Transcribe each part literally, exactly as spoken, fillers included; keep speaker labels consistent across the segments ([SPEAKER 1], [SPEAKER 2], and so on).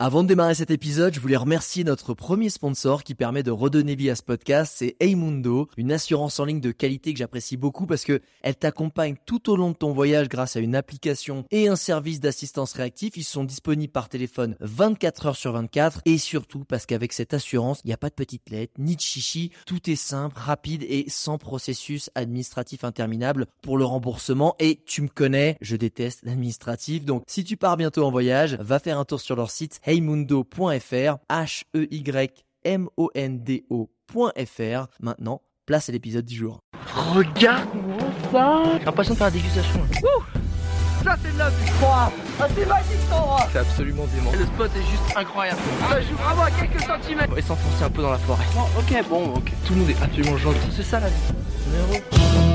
[SPEAKER 1] Avant de démarrer cet épisode, je voulais remercier notre premier sponsor qui permet de redonner vie à ce podcast, c'est Heymundo, une assurance en ligne de qualité que j'apprécie beaucoup parce que elle t'accompagne tout au long de ton voyage grâce à une application et un service d'assistance réactif. Ils sont disponibles par téléphone vingt-quatre heures sur vingt-quatre et surtout parce qu'avec cette assurance, il n'y a pas de petites lettres, ni de chichi, tout est simple, rapide et sans processus administratif interminable pour le remboursement. Et tu me connais, je déteste l'administratif, donc si tu pars bientôt en voyage, va faire un tour sur leur site heymundo point f r, H E Y M O N D O point F R. Maintenant, place à l'épisode du jour.
[SPEAKER 2] Regarde-moi ça. J'ai l'impression de faire la dégustation. Ouh, ça c'est de la vue. Ah, c'est magique cet endroit. C'est absolument dément. Le spot est juste incroyable. Ça joue vraiment à quelques centimètres. On va s'enfoncer un peu dans la forêt. Oh, ok, bon, ok. Tout le monde est absolument gentil. C'est ça la vie. Numéro.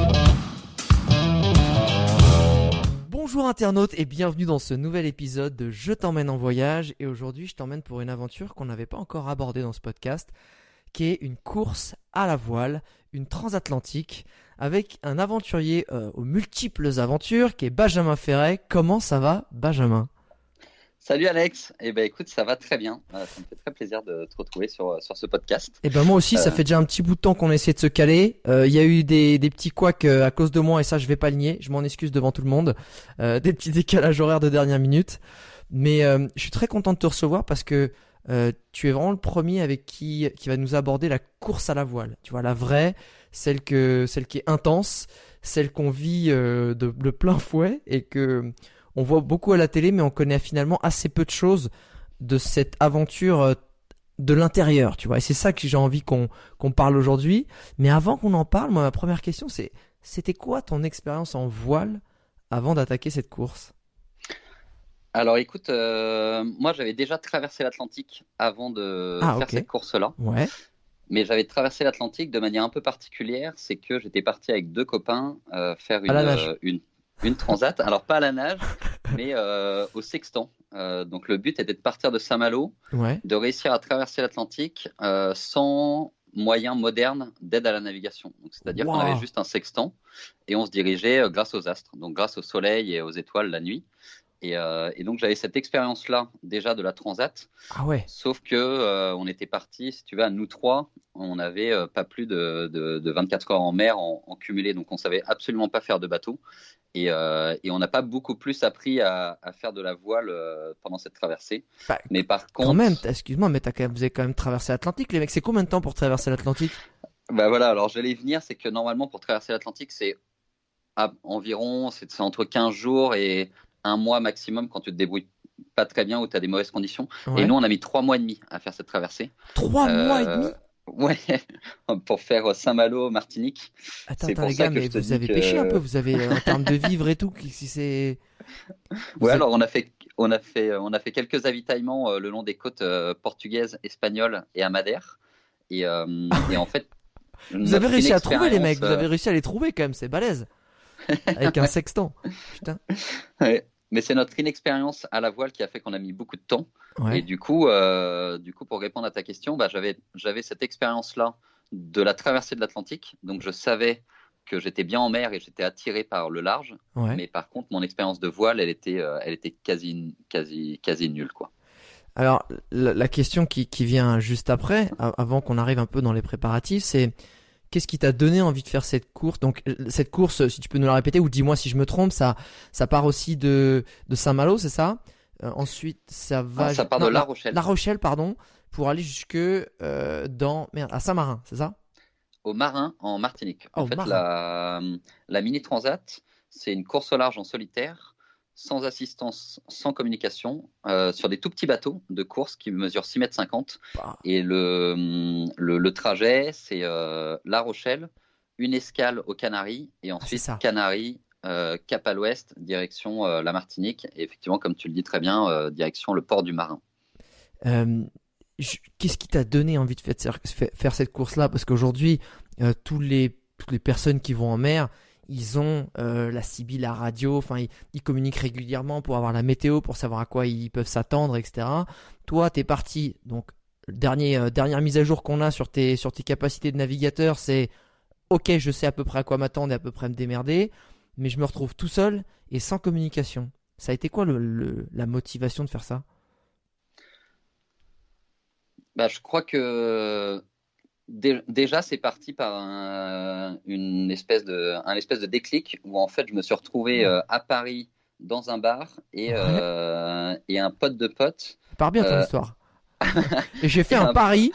[SPEAKER 1] Bonjour internautes et bienvenue dans ce nouvel épisode de Je t'emmène en voyage. Et aujourd'hui, je t'emmène pour une aventure qu'on n'avait pas encore abordée dans ce podcast, qui est une course à la voile, une transatlantique, avec un aventurier euh, aux multiples aventures, qui est Benjamin Ferret. Comment ça va, Benjamin ?
[SPEAKER 3] Salut Alex, eh ben écoute, ça va très bien, euh, ça me fait très plaisir de te retrouver sur, sur ce podcast.
[SPEAKER 1] Et ben moi aussi, euh... ça fait déjà un petit bout de temps qu'on essaie de se caler. Il euh, y a eu des, des petits couacs euh, à cause de moi et ça je vais pas le nier, je m'en excuse devant tout le monde. Euh, des petits décalages horaires de dernière minute. Mais euh, je suis très content de te recevoir parce que euh, tu es vraiment le premier avec qui, qui va nous aborder la course à la voile. Tu vois, la vraie, celle, que, celle qui est intense, celle qu'on vit euh, de, de plein fouet et que... On voit beaucoup à la télé, mais on connaît finalement assez peu de choses de cette aventure de l'intérieur, tu vois. Et c'est ça que j'ai envie qu'on, qu'on parle aujourd'hui. Mais avant qu'on en parle, moi, ma première question, c'est c'était quoi ton expérience en voile avant d'attaquer cette course ?
[SPEAKER 3] Alors écoute, euh, moi j'avais déjà traversé l'Atlantique avant de
[SPEAKER 1] ah,
[SPEAKER 3] faire
[SPEAKER 1] okay.
[SPEAKER 3] cette course-là.
[SPEAKER 1] Ouais.
[SPEAKER 3] Mais j'avais traversé l'Atlantique de manière un peu particulière. C'est que j'étais parti avec deux copains euh, faire une, euh, une Une transat, alors pas à la nage, mais euh, au sextant. Euh, donc le but était de partir de Saint-Malo,
[SPEAKER 1] ouais.
[SPEAKER 3] de réussir à traverser l'Atlantique euh, sans moyens modernes d'aide à la navigation. Donc, c'est-à-dire wow. qu'on avait juste un sextant et on se dirigeait euh, grâce aux astres, donc grâce au soleil et aux étoiles la nuit. Et, euh, et donc j'avais cette expérience-là déjà de la transat.
[SPEAKER 1] Ah ouais.
[SPEAKER 3] Sauf que euh, on était partis, si tu veux, à nous trois, on n'avait euh, pas plus de, de, de vingt-quatre heures en mer en, en cumulé, donc on savait absolument pas faire de bateau. Et, euh, et on n'a pas beaucoup plus appris à, à faire de la voile euh, pendant cette traversée.
[SPEAKER 1] Bah,
[SPEAKER 3] mais par contre,
[SPEAKER 1] quand même, excuse-moi, mais t'as quand même, vous avez quand même traversé l'Atlantique, les mecs. C'est combien de temps pour traverser l'Atlantique ?
[SPEAKER 3] Bah voilà, alors j'allais y venir, c'est que normalement pour traverser l'Atlantique, c'est à, environ, c'est, c'est entre quinze jours et un mois maximum quand tu te débrouilles pas très bien ou tu as des mauvaises conditions. Ouais. Et nous, on a mis trois mois et demi à faire cette traversée.
[SPEAKER 1] Trois euh, mois et demi ?
[SPEAKER 3] Ouais, pour faire Saint-Malo, Martinique.
[SPEAKER 1] Attends,
[SPEAKER 3] c'est
[SPEAKER 1] attends
[SPEAKER 3] pour
[SPEAKER 1] les
[SPEAKER 3] ça
[SPEAKER 1] gars,
[SPEAKER 3] que
[SPEAKER 1] mais
[SPEAKER 3] je te
[SPEAKER 1] vous avez
[SPEAKER 3] que...
[SPEAKER 1] pêché un peu, vous avez en termes de vivres et tout, si c'est.
[SPEAKER 3] Vous ouais, avez... alors on a fait, on a fait, on a fait quelques avitaillements euh, le long des côtes euh, portugaises, espagnoles et à Madère. Et, euh, et en fait,
[SPEAKER 1] vous avez réussi à trouver les mecs, vous avez réussi à les trouver quand même, c'est balèze. Avec un sextant, putain.
[SPEAKER 3] Ouais. Mais c'est notre inexpérience à la voile qui a fait qu'on a mis beaucoup de temps.
[SPEAKER 1] Ouais.
[SPEAKER 3] Et du coup, euh, du coup, pour répondre à ta question, bah, j'avais, j'avais cette expérience-là de la traversée de l'Atlantique. Donc, je savais que j'étais bien en mer et j'étais attiré par le large.
[SPEAKER 1] Ouais.
[SPEAKER 3] Mais par contre, mon expérience de voile, elle était, euh, elle était quasi, quasi, quasi nulle, quoi.
[SPEAKER 1] Alors, la, la question qui, qui vient juste après, avant qu'on arrive un peu dans les préparatifs, c'est qu'est-ce qui t'a donné envie de faire cette course ? Donc cette course, si tu peux nous la répéter ou dis-moi si je me trompe, ça, ça part aussi de, de Saint-Malo, c'est ça ? euh, Ensuite, ça va.
[SPEAKER 3] Ah, ça part
[SPEAKER 1] non,
[SPEAKER 3] de La Rochelle.
[SPEAKER 1] La Rochelle, pardon, pour aller jusque euh, dans merde à Saint-Marin, c'est ça ?
[SPEAKER 3] Au Marin, en Martinique. En
[SPEAKER 1] oh,
[SPEAKER 3] fait,
[SPEAKER 1] Marin.
[SPEAKER 3] la, la mini transat, c'est une course au large en solitaire, sans assistance, sans communication, euh, sur des tout petits bateaux de course qui mesurent six mètres cinquante.
[SPEAKER 1] Bah.
[SPEAKER 3] Et le, le, le trajet, c'est euh, La Rochelle, une escale aux Canaries, et ensuite
[SPEAKER 1] ah,
[SPEAKER 3] Canaries, euh, cap à l'ouest, direction euh, la Martinique. Et effectivement, comme tu le dis très bien, euh, direction le port du Marin.
[SPEAKER 1] Euh, je, qu'est-ce qui t'a donné envie de faire, faire cette course-là ? Parce qu'aujourd'hui, euh, tous les, toutes les personnes qui vont en mer, ils ont euh, la C B, la radio, enfin ils, ils communiquent régulièrement pour avoir la météo, pour savoir à quoi ils peuvent s'attendre, et cetera. Toi, t'es parti, donc dernier, euh, dernière mise à jour qu'on a sur tes, sur tes capacités de navigateur, c'est ok, je sais à peu près à quoi m'attendre et à peu près me démerder, mais je me retrouve tout seul et sans communication. Ça a été quoi le, le, la motivation de faire ça ?
[SPEAKER 3] Bah, je crois que dé- déjà, c'est parti par un, une espèce de, un espèce de déclic où en fait, je me suis retrouvé euh, à Paris dans un bar et,
[SPEAKER 1] Ouais.
[SPEAKER 3] euh, et un pote de pote.
[SPEAKER 1] Ça part bien ton
[SPEAKER 3] euh,
[SPEAKER 1] histoire. Et j'ai fait
[SPEAKER 3] et
[SPEAKER 1] un
[SPEAKER 3] un-
[SPEAKER 1] pari.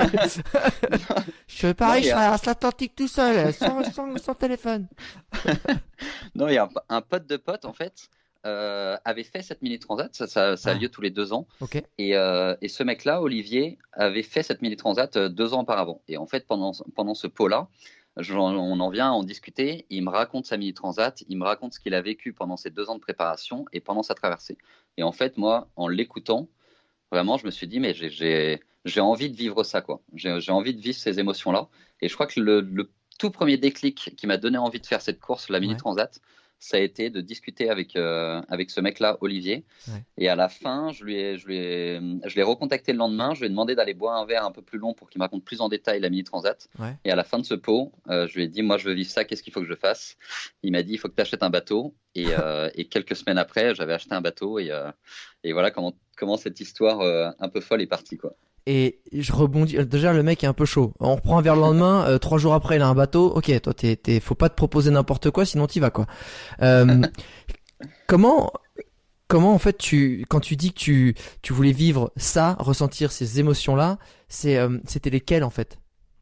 [SPEAKER 1] Je fais
[SPEAKER 3] non,
[SPEAKER 1] pareil,
[SPEAKER 3] il
[SPEAKER 1] je
[SPEAKER 3] y a,
[SPEAKER 1] traverse l'Atlantique tout seul, sans, sans, sans téléphone.
[SPEAKER 3] non, il y a un, un pote de pote en fait euh, avait fait cette mini transat. Ça, ça, ça a
[SPEAKER 1] Ah,
[SPEAKER 3] lieu tous les deux ans.
[SPEAKER 1] ok.
[SPEAKER 3] Et, euh, et ce mec-là, Olivier, avait fait cette mini transat euh, deux ans auparavant. Et en fait, pendant pendant ce pot-là, j'en- on en vient à en discuter. Il me raconte sa mini transat. Il me raconte ce qu'il a vécu pendant ces deux ans de préparation et pendant sa traversée. Et en fait, moi, en l'écoutant, vraiment, je me suis dit, mais j'ai j'ai j'ai envie de vivre ça, quoi. J'ai j'ai envie de vivre ces émotions-là. Et je crois que le, le tout premier déclic qui m'a donné envie de faire cette course, la mini
[SPEAKER 1] Ouais,
[SPEAKER 3] transat, ça a été de discuter avec euh, avec ce mec-là, Olivier.
[SPEAKER 1] ouais.
[SPEAKER 3] Et à la fin, je lui ai, je lui ai, je l'ai recontacté le lendemain. Je lui ai demandé d'aller boire un verre un peu plus long pour qu'il me raconte plus en détail la mini transat.
[SPEAKER 1] Ouais.
[SPEAKER 3] Et à la fin de ce pot, euh, je lui ai dit, moi, je veux vivre ça. Qu'est-ce qu'il faut que je fasse? Il m'a dit, il faut que tu achètes un bateau. Et, euh, et quelques semaines après, j'avais acheté un bateau et euh, et voilà comment comment cette histoire euh, un peu folle est partie, quoi.
[SPEAKER 1] Et je rebondis. Déjà, le mec est un peu chaud. On reprend un verre le lendemain. euh, trois jours après, il a un bateau. Ok, toi, t'es, t'es, faut pas te proposer n'importe quoi, sinon t'y vas, quoi. Euh, comment, comment en fait, tu, quand tu dis que tu, tu voulais vivre ça, ressentir ces émotions-là, c'est, euh, c'était lesquelles en fait?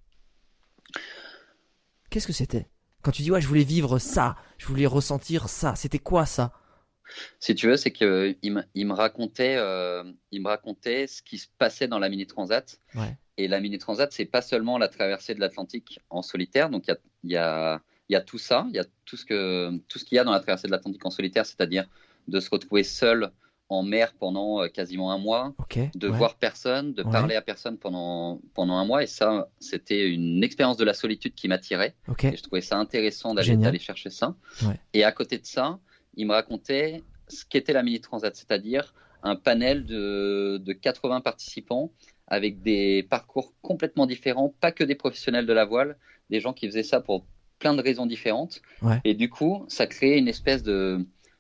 [SPEAKER 1] Qu'est-ce que c'était? Quand tu dis ouais, je voulais vivre ça, je voulais ressentir ça. C'était quoi ça?
[SPEAKER 3] Si tu veux, c'est que il me, il me racontait, euh, il me racontait ce qui se passait dans la mini transat.
[SPEAKER 1] Ouais.
[SPEAKER 3] Et la mini transat, c'est pas seulement la traversée de l'Atlantique en solitaire. Donc il y a, il y a, il y a tout ça, il y a tout ce que, tout ce qu'il y a dans la traversée de l'Atlantique en solitaire, c'est-à-dire de se retrouver seul en mer pendant euh, quasiment un mois,
[SPEAKER 1] Ok.
[SPEAKER 3] de
[SPEAKER 1] Ouais.
[SPEAKER 3] voir personne, de
[SPEAKER 1] Ouais.
[SPEAKER 3] parler à personne pendant pendant un mois. Et ça, c'était une expérience de la solitude qui m'attirait.
[SPEAKER 1] Ok.
[SPEAKER 3] Et je trouvais ça intéressant d'aller
[SPEAKER 1] Génial.
[SPEAKER 3] d'aller chercher ça.
[SPEAKER 1] Ouais.
[SPEAKER 3] Et à côté de ça, il me racontait ce qu'était la mini transat, c'est-à-dire un panel de, de quatre-vingts participants avec des parcours complètement différents, pas que des professionnels de la voile, des gens qui faisaient ça pour plein de raisons différentes.
[SPEAKER 1] Ouais.
[SPEAKER 3] Et du coup, ça créait une espèce de,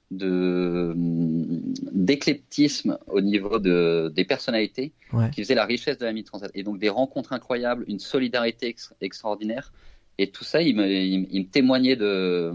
[SPEAKER 3] de d'éclectisme au niveau de, des personnalités
[SPEAKER 1] Ouais.
[SPEAKER 3] qui faisait la richesse de la mini transat. Et donc des rencontres incroyables, une solidarité ex- extraordinaire. Et tout ça, il me, il, me- il me témoignait de,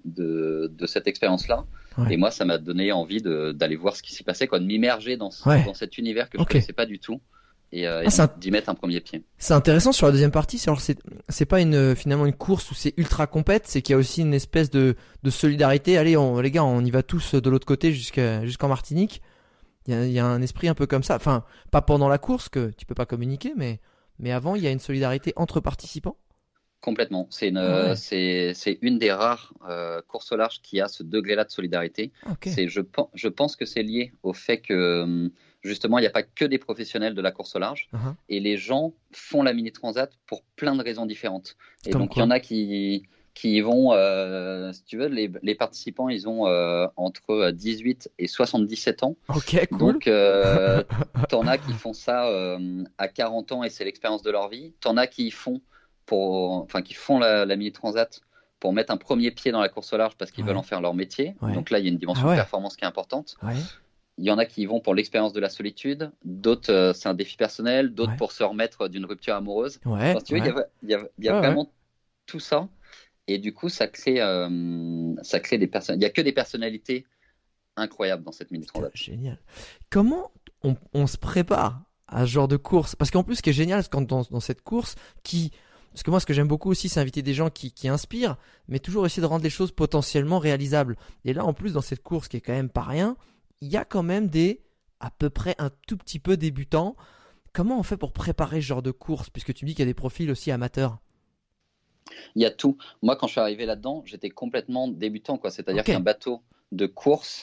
[SPEAKER 3] de, de cette expérience-là.
[SPEAKER 1] Ouais.
[SPEAKER 3] Et moi, ça m'a donné envie de, d'aller voir ce qui s'y passait, quoi, de m'immerger dans, ce-
[SPEAKER 1] Ouais.
[SPEAKER 3] dans cet univers que je
[SPEAKER 1] Ok.
[SPEAKER 3] connaissais pas du tout. Et, euh, et
[SPEAKER 1] Ah, c'est
[SPEAKER 3] donc d'y mettre un premier pied.
[SPEAKER 1] C'est intéressant sur la deuxième partie, c'est alors c'est c'est pas une finalement une course où c'est ultra compète, c'est qu'il y a aussi une espèce de de solidarité. Allez, on, les gars, on y va tous de l'autre côté jusqu'à jusqu'en Martinique. Il y a il y a un esprit un peu comme ça. Enfin, pas pendant la course que tu peux pas communiquer, mais mais avant, il y a une solidarité entre participants.
[SPEAKER 3] Complètement. C'est une,
[SPEAKER 1] Ah ouais.
[SPEAKER 3] c'est, c'est une des rares euh, courses au large qui a ce degré-là de solidarité.
[SPEAKER 1] Ah, ok.
[SPEAKER 3] C'est, je, pen- je pense que c'est lié au fait que, hum, justement, il n'y a pas que des professionnels de la course au large.
[SPEAKER 1] Uh-huh.
[SPEAKER 3] Et les gens font la mini transat pour plein de raisons différentes. Et
[SPEAKER 1] Comme
[SPEAKER 3] donc, il
[SPEAKER 1] quoi?
[SPEAKER 3] y en a qui, qui y vont, euh, si tu veux, les, les participants, ils ont euh, entre dix-huit et soixante-dix-sept ans.
[SPEAKER 1] Ok, cool.
[SPEAKER 3] Donc, euh, t'en as qui font ça euh, à quarante ans et c'est l'expérience de leur vie. T'en as qui y font pour, enfin, qui font la, la mini transat pour mettre un premier pied dans la course au large parce qu'ils
[SPEAKER 1] Ouais.
[SPEAKER 3] veulent en faire leur métier.
[SPEAKER 1] Ouais.
[SPEAKER 3] Donc là, il y a une dimension
[SPEAKER 1] Ah ouais.
[SPEAKER 3] de performance qui est importante.
[SPEAKER 1] Ouais.
[SPEAKER 3] Il y en a qui y vont pour l'expérience de la solitude, d'autres euh, c'est un défi personnel, d'autres
[SPEAKER 1] Ouais.
[SPEAKER 3] pour se remettre d'une rupture amoureuse.
[SPEAKER 1] Ouais.
[SPEAKER 3] Enfin, si tu veux, il y
[SPEAKER 1] Ouais.
[SPEAKER 3] a, il y a- il y a
[SPEAKER 1] Ouais, ouais.
[SPEAKER 3] vraiment tout ça. Et du coup, ça crée, euh, ça crée des personnes. Il y a que des personnalités incroyables dans cette mini transat.
[SPEAKER 1] Génial. Comment on, on se prépare à ce genre de course? Parce qu'en plus, ce qui est génial, c'est quand dans, dans cette course, qui, parce que moi, ce que j'aime beaucoup aussi, c'est inviter des gens qui, qui inspirent, mais toujours essayer de rendre les choses potentiellement réalisables. Et là, en plus, dans cette course qui est quand même pas rien, il y a quand même des, à peu près un tout petit peu débutants. Comment on fait pour préparer ce genre de course? Puisque tu me dis qu'il y a des profils aussi amateurs.
[SPEAKER 3] Il y a tout. Moi, quand je suis arrivé là-dedans, j'étais complètement débutant, quoi. C'est-à-dire
[SPEAKER 1] Ok.
[SPEAKER 3] qu'un bateau de course,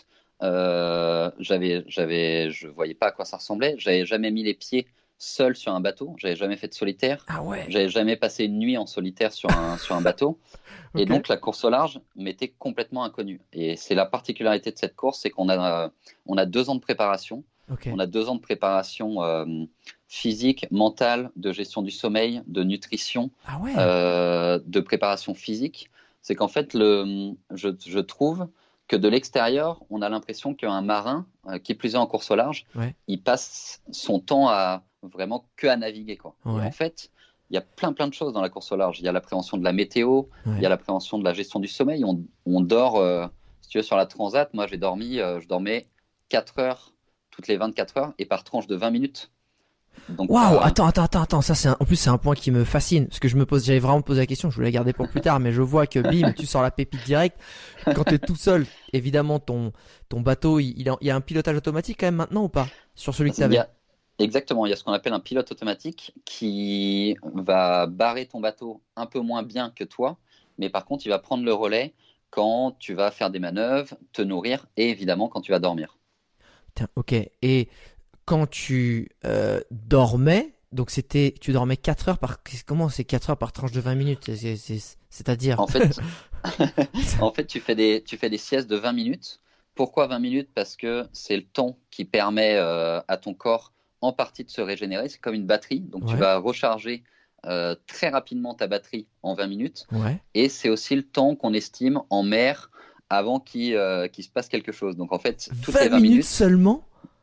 [SPEAKER 3] euh, j'avais, j'avais, je voyais pas à quoi ça ressemblait. J'avais jamais mis les pieds seul sur un bateau. J'avais jamais fait de solitaire.
[SPEAKER 1] Ah ouais.
[SPEAKER 3] J'avais jamais passé une nuit en solitaire sur un, sur un bateau. Et
[SPEAKER 1] Ok.
[SPEAKER 3] donc, la course au large m'était complètement inconnue. Et c'est la particularité de cette course, c'est qu'on a, euh, on a deux ans de préparation.
[SPEAKER 1] Ok.
[SPEAKER 3] On a deux ans de préparation euh, physique, mentale, de gestion du sommeil, de nutrition,
[SPEAKER 1] Ah ouais.
[SPEAKER 3] euh, de préparation physique. C'est qu'en fait, le, je, je trouve que de l'extérieur, on a l'impression qu'un marin, euh, qui plus est en course au large,
[SPEAKER 1] Ouais.
[SPEAKER 3] il passe son temps à, vraiment que à naviguer, quoi.
[SPEAKER 1] Ouais.
[SPEAKER 3] Et en fait, il y a plein plein de choses dans la course au large. Il y a l'appréhension de la météo,
[SPEAKER 1] Ouais.
[SPEAKER 3] il y a l'appréhension de la gestion du sommeil. On, on dort, euh, si tu veux, sur la Transat, moi j'ai dormi, euh, je dormais quatre heures toutes les vingt-quatre heures et par tranche de vingt minutes. Donc,
[SPEAKER 1] Waouh,
[SPEAKER 3] euh,
[SPEAKER 1] attends, attends, attends, attends, ça c'est un- en plus c'est un point qui me fascine parce que je me pose, j'avais vraiment posé la question, je voulais la garder pour plus tard, mais je vois que bim, tu sors la pépite direct. Quand t'es tout seul, évidemment ton ton bateau, il, il, a, il y a un pilotage automatique quand même maintenant ou pas sur celui que
[SPEAKER 3] il y
[SPEAKER 1] t'avais?
[SPEAKER 3] a- exactement, il y a ce qu'on appelle un pilote automatique qui va barrer ton bateau un peu moins bien que toi, mais par contre, il va prendre le relais quand tu vas faire des manœuvres, te nourrir et évidemment quand tu vas dormir.
[SPEAKER 1] Putain, ok. Et quand tu euh, dormais, donc c'était, tu dormais quatre heures par, comment c'est quatre heures par tranche de vingt minutes, c'est, c'est, c'est- c'est-à-dire?
[SPEAKER 3] En fait, en fait, tu fais des, tu fais des siestes de vingt minutes. Pourquoi vingt minutes? Parce que c'est le temps qui permet euh, à ton corps en partie de se régénérer. C'est comme une batterie. Donc, tu
[SPEAKER 1] Ouais.
[SPEAKER 3] vas recharger euh, très rapidement ta batterie en vingt minutes.
[SPEAKER 1] Ouais.
[SPEAKER 3] Et c'est aussi le temps qu'on estime en mer avant qu'il euh, qu'il se passe quelque chose. Donc, en fait, toutes les
[SPEAKER 1] vingt
[SPEAKER 3] vingt
[SPEAKER 1] minutes
[SPEAKER 3] minutes,
[SPEAKER 1] seulement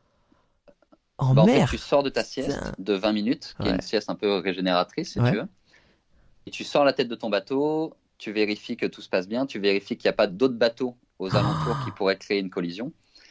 [SPEAKER 1] en
[SPEAKER 3] bah, en fait,
[SPEAKER 1] mer.
[SPEAKER 3] tu sors de ta sieste
[SPEAKER 1] Putain.
[SPEAKER 3] de vingt minutes, qui est
[SPEAKER 1] Ouais.
[SPEAKER 3] une sieste un peu régénératrice, si
[SPEAKER 1] Ouais.
[SPEAKER 3] tu veux. Et tu sors la tête de ton bateau, tu vérifies que tout se passe bien, tu vérifies qu'il n'y a pas d'autres bateaux aux alentours qui pourraient créer une collision.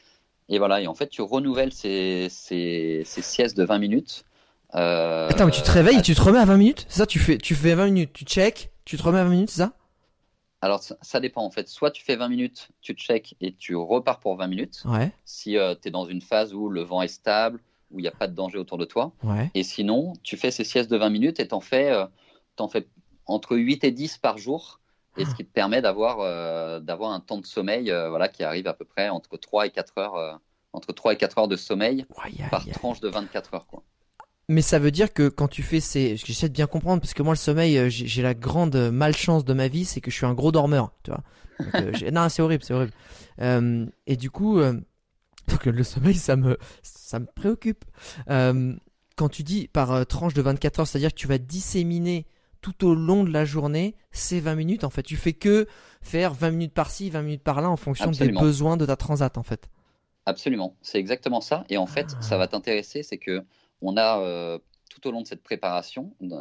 [SPEAKER 3] Et voilà, et en fait, tu renouvelles ces, ces, ces siestes de vingt minutes. Euh,
[SPEAKER 1] Attends, mais tu te réveilles
[SPEAKER 3] à-
[SPEAKER 1] et tu te remets à vingt minutes? C'est ça, tu fais, tu fais vingt minutes, tu check, tu te remets à vingt minutes, c'est ça?
[SPEAKER 3] Alors, ça, ça dépend en fait. Soit tu fais vingt minutes, tu check et tu repars pour vingt minutes.
[SPEAKER 1] Ouais,
[SPEAKER 3] Si tu es dans une phase où le vent est stable, où il n'y a pas de danger autour de toi.
[SPEAKER 1] ouais.
[SPEAKER 3] Et sinon, tu fais ces siestes de vingt minutes et t'en fais, euh, t'en fais entre huit et dix par jour. Et ce qui te permet d'avoir euh, d'avoir un temps de sommeil euh, voilà, qui arrive à peu près entre trois et quatre heures, euh, entre trois et quatre heures de sommeil
[SPEAKER 1] Aïe, aïe,
[SPEAKER 3] par
[SPEAKER 1] aïe.
[SPEAKER 3] tranche de vingt-quatre heures, quoi.
[SPEAKER 1] Mais ça veut dire que quand tu fais ces, j'essaie de bien comprendre parce que moi le sommeil, euh, j'ai j'ai la grande malchance de ma vie, c'est que je suis un gros dormeur, tu vois. Donc, euh, j'ai- non, c'est horrible, c'est horrible. Euh, et du coup, euh, donc le sommeil, ça me, ça me préoccupe. Euh, quand tu dis par euh, tranche de vingt-quatre heures, c'est-à-dire que tu vas disséminer tout au long de la journée ces vingt minutes. En fait, tu fais que faire vingt minutes par-ci, vingt minutes par-là en fonction
[SPEAKER 3] Absolument.
[SPEAKER 1] des besoins de ta transat, en fait.
[SPEAKER 3] Absolument, c'est exactement ça. Et en fait,
[SPEAKER 1] Ah.
[SPEAKER 3] ça va t'intéresser, c'est que on a euh, tout au long de cette préparation euh,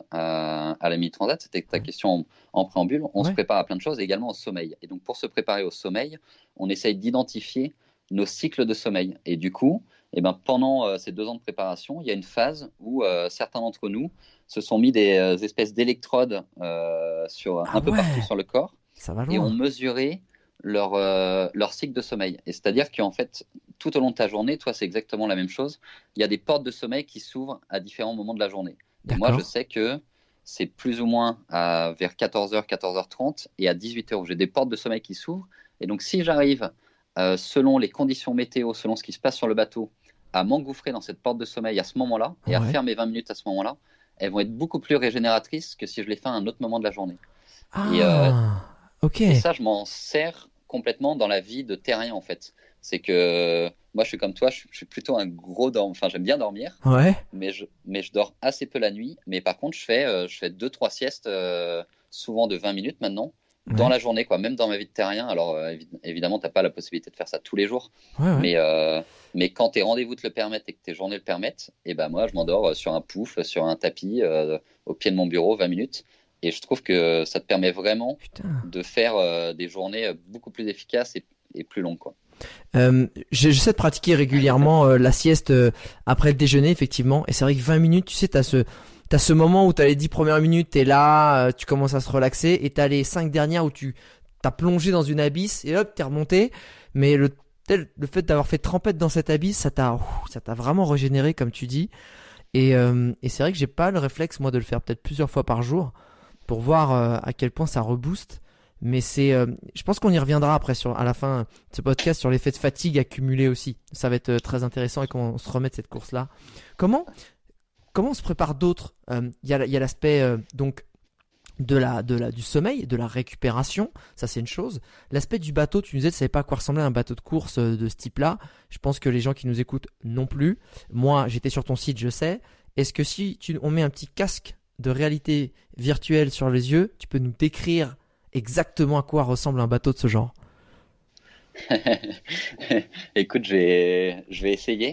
[SPEAKER 3] à la Mini Transat, c'était ta question en, en préambule, on
[SPEAKER 1] Ouais.
[SPEAKER 3] se prépare à plein de choses, et également au sommeil. Et donc pour se préparer au sommeil, on essaye d'identifier nos cycles de sommeil. Et du coup, eh ben, pendant euh, ces deux ans de préparation, il y a une phase où euh, certains d'entre nous se sont mis des euh, espèces d'électrodes euh, sur
[SPEAKER 1] Ah
[SPEAKER 3] un peu
[SPEAKER 1] ouais.
[SPEAKER 3] partout sur le corps
[SPEAKER 1] Ça va
[SPEAKER 3] et ont
[SPEAKER 1] loin.
[SPEAKER 3] mesuré leur, euh, leur cycle de sommeil. Et c'est-à-dire qu'en fait, tout au long de ta journée, toi, c'est exactement la même chose. Il y a des portes de sommeil qui s'ouvrent à différents moments de la journée. Et moi,
[SPEAKER 1] D'accord.
[SPEAKER 3] je sais que c'est plus ou moins à, vers quatorze heures, quatorze heures trente et à dix-huit heures où j'ai des portes de sommeil qui s'ouvrent. Et donc, si j'arrive, euh, selon les conditions météo, selon ce qui se passe sur le bateau, à m'engouffrer dans cette porte de sommeil à ce moment-là et à
[SPEAKER 1] Ouais.
[SPEAKER 3] faire mes vingt minutes à ce moment-là, elles vont être beaucoup plus régénératrices que si je les fais à un autre moment de la journée.
[SPEAKER 1] Ah,
[SPEAKER 3] Et, euh,
[SPEAKER 1] ok.
[SPEAKER 3] Et ça, je m'en sers complètement dans la vie de terrien, en fait. C'est que moi, je suis comme toi, je, je suis plutôt un gros dormeur. Enfin, j'aime bien dormir,
[SPEAKER 1] Ouais.
[SPEAKER 3] mais je, mais je dors assez peu la nuit. Mais par contre, je fais, euh, je fais deux, trois siestes, euh, souvent de vingt minutes maintenant, dans
[SPEAKER 1] Ouais.
[SPEAKER 3] la journée, quoi. Même dans ma vie de terrien. Alors, euh, évi- évidemment, tu n'as pas la possibilité de faire ça tous les jours.
[SPEAKER 1] Ouais, ouais.
[SPEAKER 3] Mais, euh, mais quand tes rendez-vous te le permettent et que tes journées le permettent, et ben moi, je m'endors euh, sur un pouf, sur un tapis, euh, au pied de mon bureau, vingt minutes. Et je trouve que ça te permet vraiment
[SPEAKER 1] Putain.
[SPEAKER 3] de faire euh, des journées euh, beaucoup plus efficaces et, et plus longues, quoi.
[SPEAKER 1] Euh, j'ai- j'essaie de pratiquer régulièrement euh, la sieste euh, après le déjeuner, effectivement. Et c'est vrai que vingt minutes, tu sais, t'as ce, t'as ce moment où t'as les dix premières minutes, t'es là, euh, tu commences à se relaxer, et t'as les cinq dernières où tu t'as plongé dans une abysse et hop, t'es remonté. Mais le, tel, le fait d'avoir fait trempette dans cette abysse, ça t'a, ouf, ça t'a vraiment régénéré, comme tu dis. Et, euh, et c'est vrai que j'ai pas le réflexe, moi, de le faire peut-être plusieurs fois par jour pour voir euh, à quel point ça rebooste. Mais c'est, euh, je pense qu'on y reviendra après sur, à la fin de ce podcast sur l'effet de fatigue accumulé aussi. Ça va être euh, très intéressant et comment on se remet de cette course-là. Comment, comment on se prépare d'autres? Euh, Il y a, il y a l'aspect euh, donc de la, de la, du sommeil, de la récupération. Ça c'est une chose. L'aspect du bateau, tu nous disais, tu savais pas à quoi ressemblait un bateau de course euh, de ce type-là. Je pense que les gens qui nous écoutent non plus. Moi, j'étais sur ton site, je sais. Est-ce que si tu, on met un petit casque de réalité virtuelle sur les yeux, tu peux nous décrire exactement à quoi ressemble un bateau de ce genre?
[SPEAKER 3] Écoute, je vais, je vais essayer.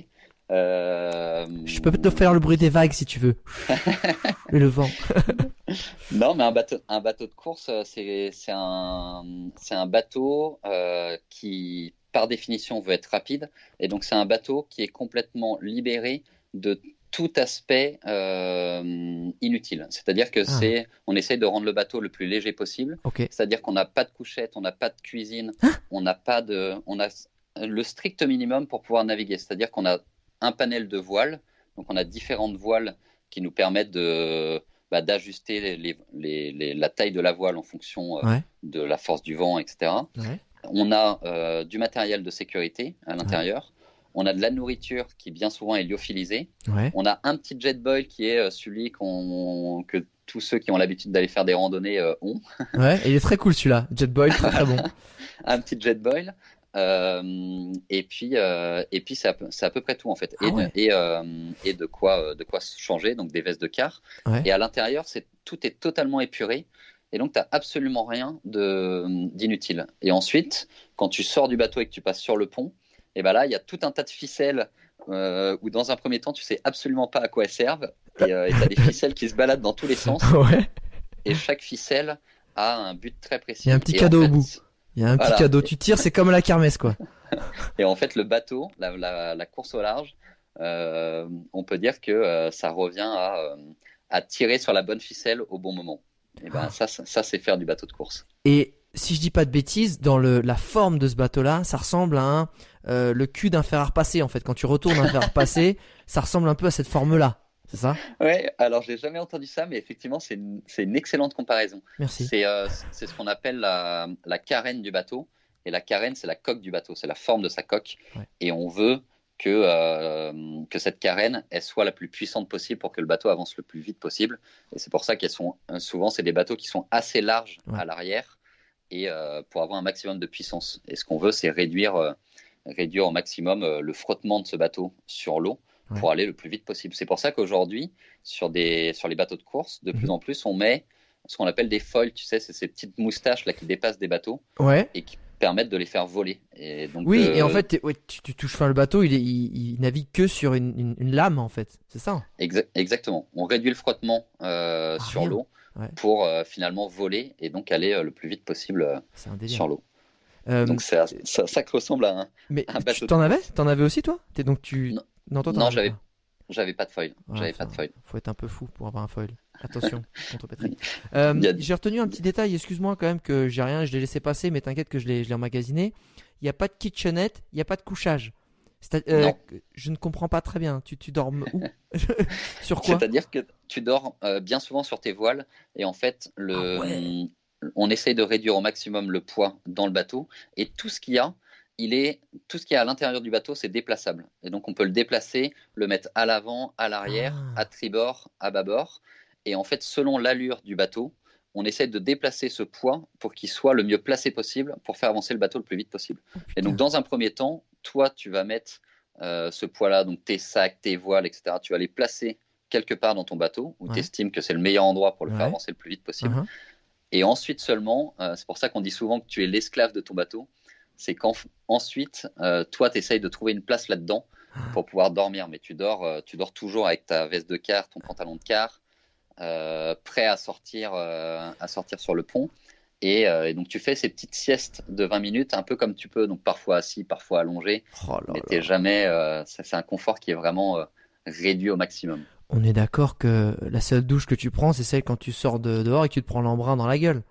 [SPEAKER 3] Euh...
[SPEAKER 1] Je peux te faire le bruit des vagues si tu veux. Et le vent.
[SPEAKER 3] Non, mais un bateau, un bateau de course, c'est, c'est, un, c'est un bateau euh, qui, par définition, veut être rapide. Et donc, c'est un bateau qui est complètement libéré de tout aspect euh, inutile. C'est-à-dire que ah. c'est, on essaye de rendre le bateau le plus léger possible.
[SPEAKER 1] Okay.
[SPEAKER 3] C'est-à-dire qu'on n'a pas de couchette, on n'a pas de cuisine,
[SPEAKER 1] ah
[SPEAKER 3] on n'a pas de, on a le strict minimum pour pouvoir naviguer. C'est-à-dire qu'on a un panel de voiles, donc on a différentes voiles qui nous permettent de, bah, d'ajuster les, les, les, les, la taille de la voile en fonction euh,
[SPEAKER 1] ouais.
[SPEAKER 3] de la force du vent, et cetera.
[SPEAKER 1] Ouais.
[SPEAKER 3] On a euh, du matériel de sécurité à l'intérieur. Ouais. On a de la nourriture qui bien souvent est lyophilisée.
[SPEAKER 1] Ouais.
[SPEAKER 3] On a un petit jet boil qui est celui qu'on, que tous ceux qui ont l'habitude d'aller faire des randonnées euh, ont.
[SPEAKER 1] Ouais, et il est très cool celui-là, jet boil, très très bon.
[SPEAKER 3] Un petit jet boil. Euh, et puis, euh, et puis c'est, à peu, c'est à peu près tout en fait.
[SPEAKER 1] Ah
[SPEAKER 3] et,
[SPEAKER 1] ouais.
[SPEAKER 3] et, euh, et de quoi, de quoi changer, donc des vestes de quart.
[SPEAKER 1] Ouais.
[SPEAKER 3] Et à l'intérieur, c'est, tout est totalement épuré. Et donc, tu n'as absolument rien de, d'inutile. Et ensuite, quand tu sors du bateau et que tu passes sur le pont, et ben là, il y a tout un tas de ficelles euh, où dans un premier temps, tu sais absolument pas à quoi elles servent. Et euh, tu as des ficelles qui se baladent dans tous les sens.
[SPEAKER 1] Ouais.
[SPEAKER 3] Et chaque ficelle a un but très précis.
[SPEAKER 1] Il y a un petit
[SPEAKER 3] et
[SPEAKER 1] cadeau
[SPEAKER 3] en fait,
[SPEAKER 1] au bout. Il y a un
[SPEAKER 3] voilà.
[SPEAKER 1] petit cadeau. Tu tires, c'est comme à la kermesse, quoi.
[SPEAKER 3] Et en fait, le bateau, la, la, la course au large, euh, on peut dire que euh, ça revient à, euh, à tirer sur la bonne ficelle au bon moment. Et ben, ça, ça, ça, c'est faire du bateau de course.
[SPEAKER 1] Et si je dis pas de bêtises, dans le, la forme de ce bateau-là, ça ressemble à un, euh, le cul d'un fer à repasser, en fait. Quand tu retournes un fer à repasser, ça ressemble un peu à cette forme-là. C'est ça?
[SPEAKER 3] Ouais, alors j'ai jamais entendu ça, mais effectivement, c'est une, c'est une excellente comparaison.
[SPEAKER 1] Merci.
[SPEAKER 3] C'est, euh, c'est ce qu'on appelle la, la carène du bateau. Et la carène, c'est la coque du bateau, c'est la forme de sa coque.
[SPEAKER 1] Ouais.
[SPEAKER 3] Et on veut que, euh, que cette carène, elle soit la plus puissante possible pour que le bateau avance le plus vite possible. Et c'est pour ça qu'elles sont, souvent, c'est des bateaux qui sont assez larges ouais. à l'arrière et euh, pour avoir un maximum de puissance. Et ce qu'on veut, c'est réduire, euh, réduire au maximum euh, le frottement de ce bateau sur l'eau pour ouais. aller le plus vite possible. C'est pour ça qu'aujourd'hui, sur, des, sur les bateaux de course, de mmh. plus en plus, on met ce qu'on appelle des foils, tu sais, c'est ces petites moustaches là qui dépassent des bateaux
[SPEAKER 1] ouais.
[SPEAKER 3] et qui permettent de les faire voler. Et donc,
[SPEAKER 1] oui,
[SPEAKER 3] euh...
[SPEAKER 1] et en fait, ouais, tu, tu touches, enfin, le bateau, il, est, il, il navigue que sur une, une, une lame, en fait, c'est ça?
[SPEAKER 3] Exa- Exactement. On réduit le frottement euh, ah, sur rien. l'eau ouais. pour euh, finalement voler et donc aller euh, le plus vite possible euh, sur l'eau. Euh, donc c'est ça, ça qui ressemble à un,
[SPEAKER 1] mais
[SPEAKER 3] un bateau.
[SPEAKER 1] Tu t'en avais, t'en avais aussi toi? T'es donc tu
[SPEAKER 3] non,
[SPEAKER 1] non, toi,
[SPEAKER 3] non j'avais, pas. j'avais pas de foil.
[SPEAKER 1] Ah,
[SPEAKER 3] j'avais
[SPEAKER 1] enfin,
[SPEAKER 3] pas de foil.
[SPEAKER 1] Faut être un peu fou pour avoir un foil. Attention, contre Patrick. Euh, a... J'ai retenu un petit détail, excuse-moi quand même que j'ai rien, je l'ai laissé passer, mais t'inquiète que je l'ai, je l'ai emmagasiné. Il n'y a pas de kitchenette, il n'y a pas de couchage. Euh,
[SPEAKER 3] non.
[SPEAKER 1] Je ne comprends pas très bien. Tu, tu dors où? Sur quoi?
[SPEAKER 3] C'est-à-dire que tu dors euh, bien souvent sur tes voiles et en fait, le,
[SPEAKER 1] ah ouais.
[SPEAKER 3] on essaye de réduire au maximum le poids dans le bateau et tout ce qu'il y a, il est, tout ce qu'il y a à l'intérieur du bateau, c'est déplaçable. Et donc, on peut le déplacer, le mettre à l'avant, à l'arrière, ah. à tribord, à bâbord. Et en fait, selon l'allure du bateau, on essaie de déplacer ce poids pour qu'il soit le mieux placé possible pour faire avancer le bateau le plus vite possible.
[SPEAKER 1] Oh,
[SPEAKER 3] et donc, dans un premier temps, toi, tu vas mettre euh, ce poids-là, donc tes sacs, tes voiles, et cetera. Tu vas les placer quelque part dans ton bateau où ouais. tu estimes que c'est le meilleur endroit pour le ouais. faire avancer le plus vite possible. Uh-huh. Et ensuite seulement, euh, c'est pour ça qu'on dit souvent que tu es l'esclave de ton bateau, c'est qu'ensuite, euh, toi, tu essayes de trouver une place là-dedans pour pouvoir dormir. Mais tu dors, euh, tu dors toujours avec ta veste de quart, ton pantalon de quart, euh, prêt à sortir, euh, à sortir sur le pont. Et, euh, et donc, tu fais ces petites siestes de vingt minutes, un peu comme tu peux, donc parfois assis, parfois allongé.
[SPEAKER 1] Oh là
[SPEAKER 3] mais t'es jamais, euh, c'est, c'est un confort qui est vraiment euh, réduit au maximum.
[SPEAKER 1] On est d'accord que la seule douche que tu prends, c'est celle quand tu sors de dehors et que tu te prends l'embrun dans la gueule.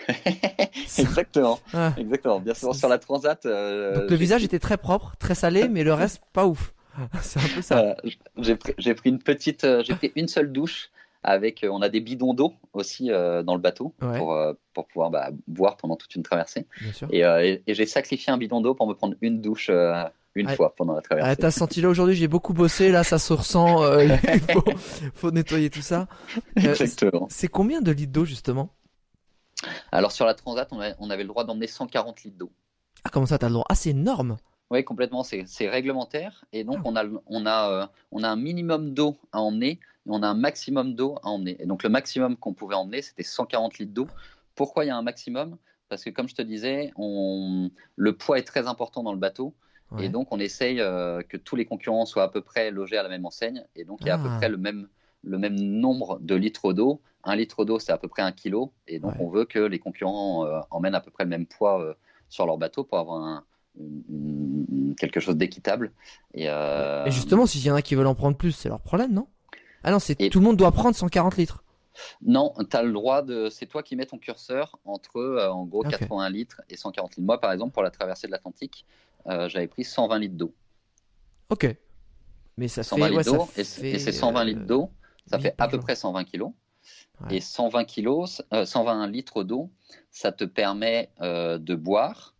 [SPEAKER 3] Exactement, ah. exactement. Bien sûr, sur la Transat. Euh,
[SPEAKER 1] Donc le visage pris... était très propre, très salé, mais le reste pas ouf. C'est un peu ça.
[SPEAKER 3] Euh, j'ai, pris, j'ai pris une petite, euh, j'ai pris une seule douche avec. Euh, on a des bidons d'eau aussi euh, dans le bateau ouais. pour euh, pour pouvoir bah, boire pendant toute une traversée.
[SPEAKER 1] Bien sûr.
[SPEAKER 3] Et, euh, et, et j'ai sacrifié un bidon d'eau pour me prendre une douche. Euh, Une ah, fois pendant la traversée.
[SPEAKER 1] Ah, t'as senti là aujourd'hui, j'ai beaucoup bossé, là ça se ressent, euh, il faut, faut nettoyer tout ça. Euh,
[SPEAKER 3] Exactement.
[SPEAKER 1] C'est, c'est combien de litres d'eau justement?
[SPEAKER 3] Alors sur la Transat, on avait, on avait le droit d'emmener cent quarante litres d'eau.
[SPEAKER 1] Ah comment ça t'as le droit? Ah c'est énorme.
[SPEAKER 3] Oui complètement, c'est, c'est réglementaire et donc ah. on, a, on, a, euh, on a un minimum d'eau à emmener et on a un maximum d'eau à emmener. Et donc le maximum qu'on pouvait emmener c'était cent quarante litres d'eau. Pourquoi il y a un maximum? Parce que comme je te disais, on... le poids est très important dans le bateau. Ouais. Et donc, on essaye euh, que tous les concurrents soient à peu près logés à la même enseigne. Et donc, il y a ah. à peu près le même, le même nombre de litres d'eau. Un litre d'eau, c'est à peu près un kilo. Et donc, ouais. on veut que les concurrents euh, emmènent à peu près le même poids euh, sur leur bateau pour avoir un, une, quelque chose d'équitable. Et, euh...
[SPEAKER 1] et justement, s'il y en a qui veulent en prendre plus, c'est leur problème, non? Ah non, c'est et... tout le monde doit prendre cent quarante litres.
[SPEAKER 3] Non, tu as le droit de. C'est toi qui mets ton curseur entre euh, en gros okay. quatre-vingts litres et cent quarante litres. Moi, par exemple, pour la traversée de l'Atlantique, euh, j'avais pris cent vingt litres d'eau.
[SPEAKER 1] Ok. Mais ça
[SPEAKER 3] cent
[SPEAKER 1] fait.
[SPEAKER 3] vingt litres
[SPEAKER 1] ouais,
[SPEAKER 3] d'eau,
[SPEAKER 1] ça
[SPEAKER 3] et,
[SPEAKER 1] fait...
[SPEAKER 3] et c'est cent vingt litres d'eau, ça
[SPEAKER 1] oui,
[SPEAKER 3] fait à peu jour. près cent vingt kilos. Ouais. Et cent vingt kilos, euh, cent vingt litres d'eau, ça te permet euh, de boire,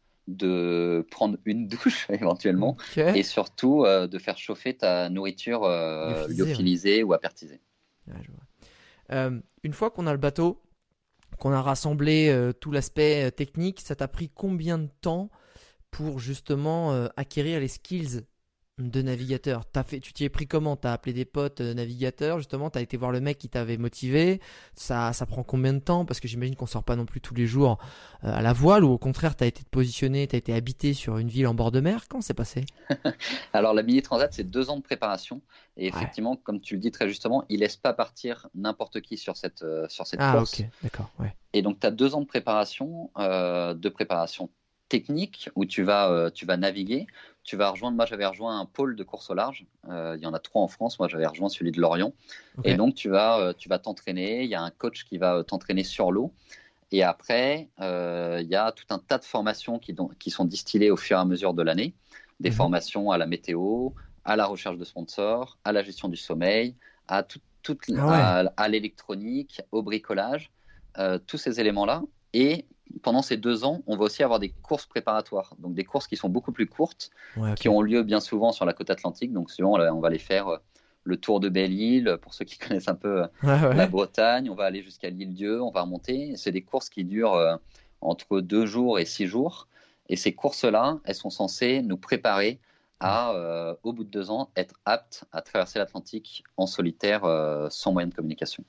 [SPEAKER 3] de prendre une douche éventuellement, okay. et surtout euh, de faire chauffer ta nourriture euh, lyophilisée, lyophilisée ouais. ou apertisée.
[SPEAKER 1] Ouais, je vois. Euh, une fois qu'on a le bateau, qu'on a rassemblé euh, tout l'aspect euh, technique, ça t'a pris combien de temps pour justement euh, acquérir les skills de navigateur? T'as fait, tu t'y es pris comment? T'as appelé des potes euh, navigateurs justement? T'as été voir le mec qui t'avait motivé? Ça, ça prend combien de temps? Parce que j'imagine qu'on sort pas non plus tous les jours euh, à la voile, ou au contraire t'as été positionné, t'as été habité sur une ville en bord de mer. Comment c'est passé?
[SPEAKER 3] Alors la Mini Transat, c'est deux ans de préparation, et effectivement, ouais. comme tu le dis très justement, il laisse pas partir n'importe qui sur cette euh, sur cette
[SPEAKER 1] ah,
[SPEAKER 3] course.
[SPEAKER 1] Ok, d'accord. Ouais.
[SPEAKER 3] Et donc tu as deux ans de préparation, euh, de préparation technique où tu vas euh, tu vas naviguer. Tu vas rejoindre, moi j'avais rejoint un pôle de course au large, euh, il y en a trois en France, moi j'avais rejoint celui de Lorient. Okay. Et donc tu vas, euh, tu vas t'entraîner, il y a un coach qui va t'entraîner sur l'eau. Et après, euh, il y a tout un tas de formations qui, qui sont distillées au fur et à mesure de l'année. Des mmh. formations à la météo, à la recherche de sponsors, à la gestion du sommeil, à, tout, tout, ah ouais. à, à l'électronique, au bricolage, euh, tous ces éléments-là. Et pendant ces deux ans, on va aussi avoir des courses préparatoires, donc des courses qui sont beaucoup plus courtes, ouais, okay. qui ont lieu bien souvent sur la côte atlantique. Donc souvent, on va les faire le tour de Belle-Île, pour ceux qui connaissent un peu ouais, ouais. la Bretagne. On va aller jusqu'à l'Île-Dieu, on va remonter. C'est des courses qui durent euh, entre deux jours et six jours. Et ces courses-là, elles sont censées nous préparer à, euh, au bout de deux ans, être aptes à traverser l'Atlantique en solitaire, euh, sans moyen de communication.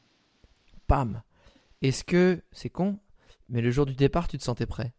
[SPEAKER 1] Pam. Est-ce que, c'est con, mais le jour du départ, tu te sentais prêt?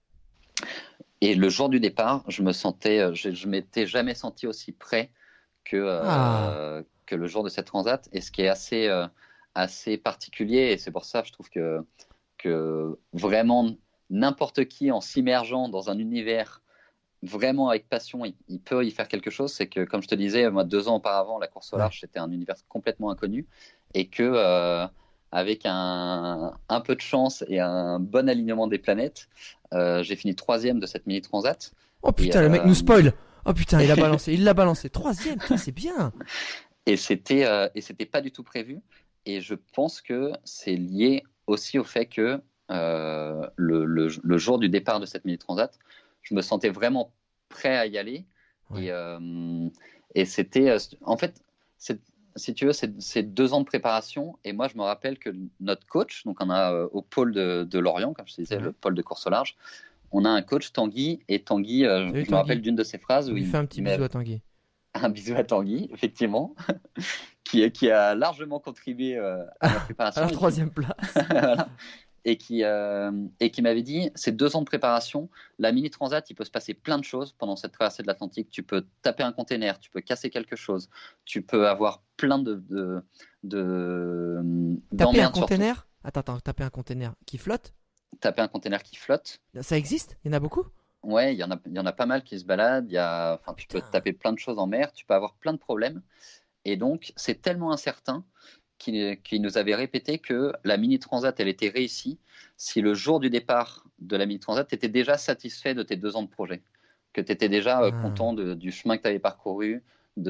[SPEAKER 3] Et le jour du départ, je me sentais, je, je m'étais jamais senti aussi prêt que, euh, ah. que le jour de cette transat. Et ce qui est assez, euh, assez particulier, et c'est pour ça que je trouve que, que vraiment n'importe qui en s'immergeant dans un univers vraiment avec passion, il, il peut y faire quelque chose. C'est que, comme je te disais, moi, deux ans auparavant, la course au large, ouais. c'était un univers complètement inconnu, et que euh, avec un, un peu de chance et un bon alignement des planètes, euh, j'ai fini troisième de cette mini transat.
[SPEAKER 1] Oh putain, et, le euh... mec nous spoil. Oh putain, il a balancé, il l'a balancé. Troisième, putain, c'est bien.
[SPEAKER 3] Et c'était, euh, et c'était pas du tout prévu. Et je pense que c'est lié aussi au fait que euh, le, le, le jour du départ de cette mini transat, je me sentais vraiment prêt à y aller. Ouais. Et, euh, et c'était, en fait, c'est, si tu veux, c'est, c'est deux ans de préparation. Et moi, je me rappelle que notre coach, donc on a euh, au pôle de, de Lorient, comme je te disais, ouais. le pôle de course au large, on a un coach, Tanguy, et Tanguy, euh, Salut, je Tanguy. me rappelle d'une de ses phrases où
[SPEAKER 1] il,
[SPEAKER 3] il
[SPEAKER 1] fait un petit bisou à Tanguy.
[SPEAKER 3] Un bisou à Tanguy, effectivement, qui, qui a largement contribué euh, à la préparation.
[SPEAKER 1] À la troisième qui... place.
[SPEAKER 3] Voilà. Et qui, euh, et qui m'avait dit, c'est deux ans de préparation, la mini transat, il peut se passer plein de choses pendant cette traversée de l'Atlantique. Tu peux taper un container, tu peux casser quelque chose, tu peux avoir plein de... de, de
[SPEAKER 1] taper un container? Attends, attends, taper un container qui flotte?
[SPEAKER 3] Taper un container qui flotte.
[SPEAKER 1] Ça existe? Il y en a beaucoup?
[SPEAKER 3] Ouais, il y en a, il y en a pas mal qui se baladent. Il y a, enfin, tu peux taper plein de choses en mer, tu peux avoir plein de problèmes. Et donc, c'est tellement incertain qu'il, qu'il nous avait répété que la Mini Transat, elle était réussie si le jour du départ de la Mini Transat, tu étais déjà satisfait de tes deux ans de projet, que tu étais déjà ah. euh, content de, du chemin que tu avais parcouru,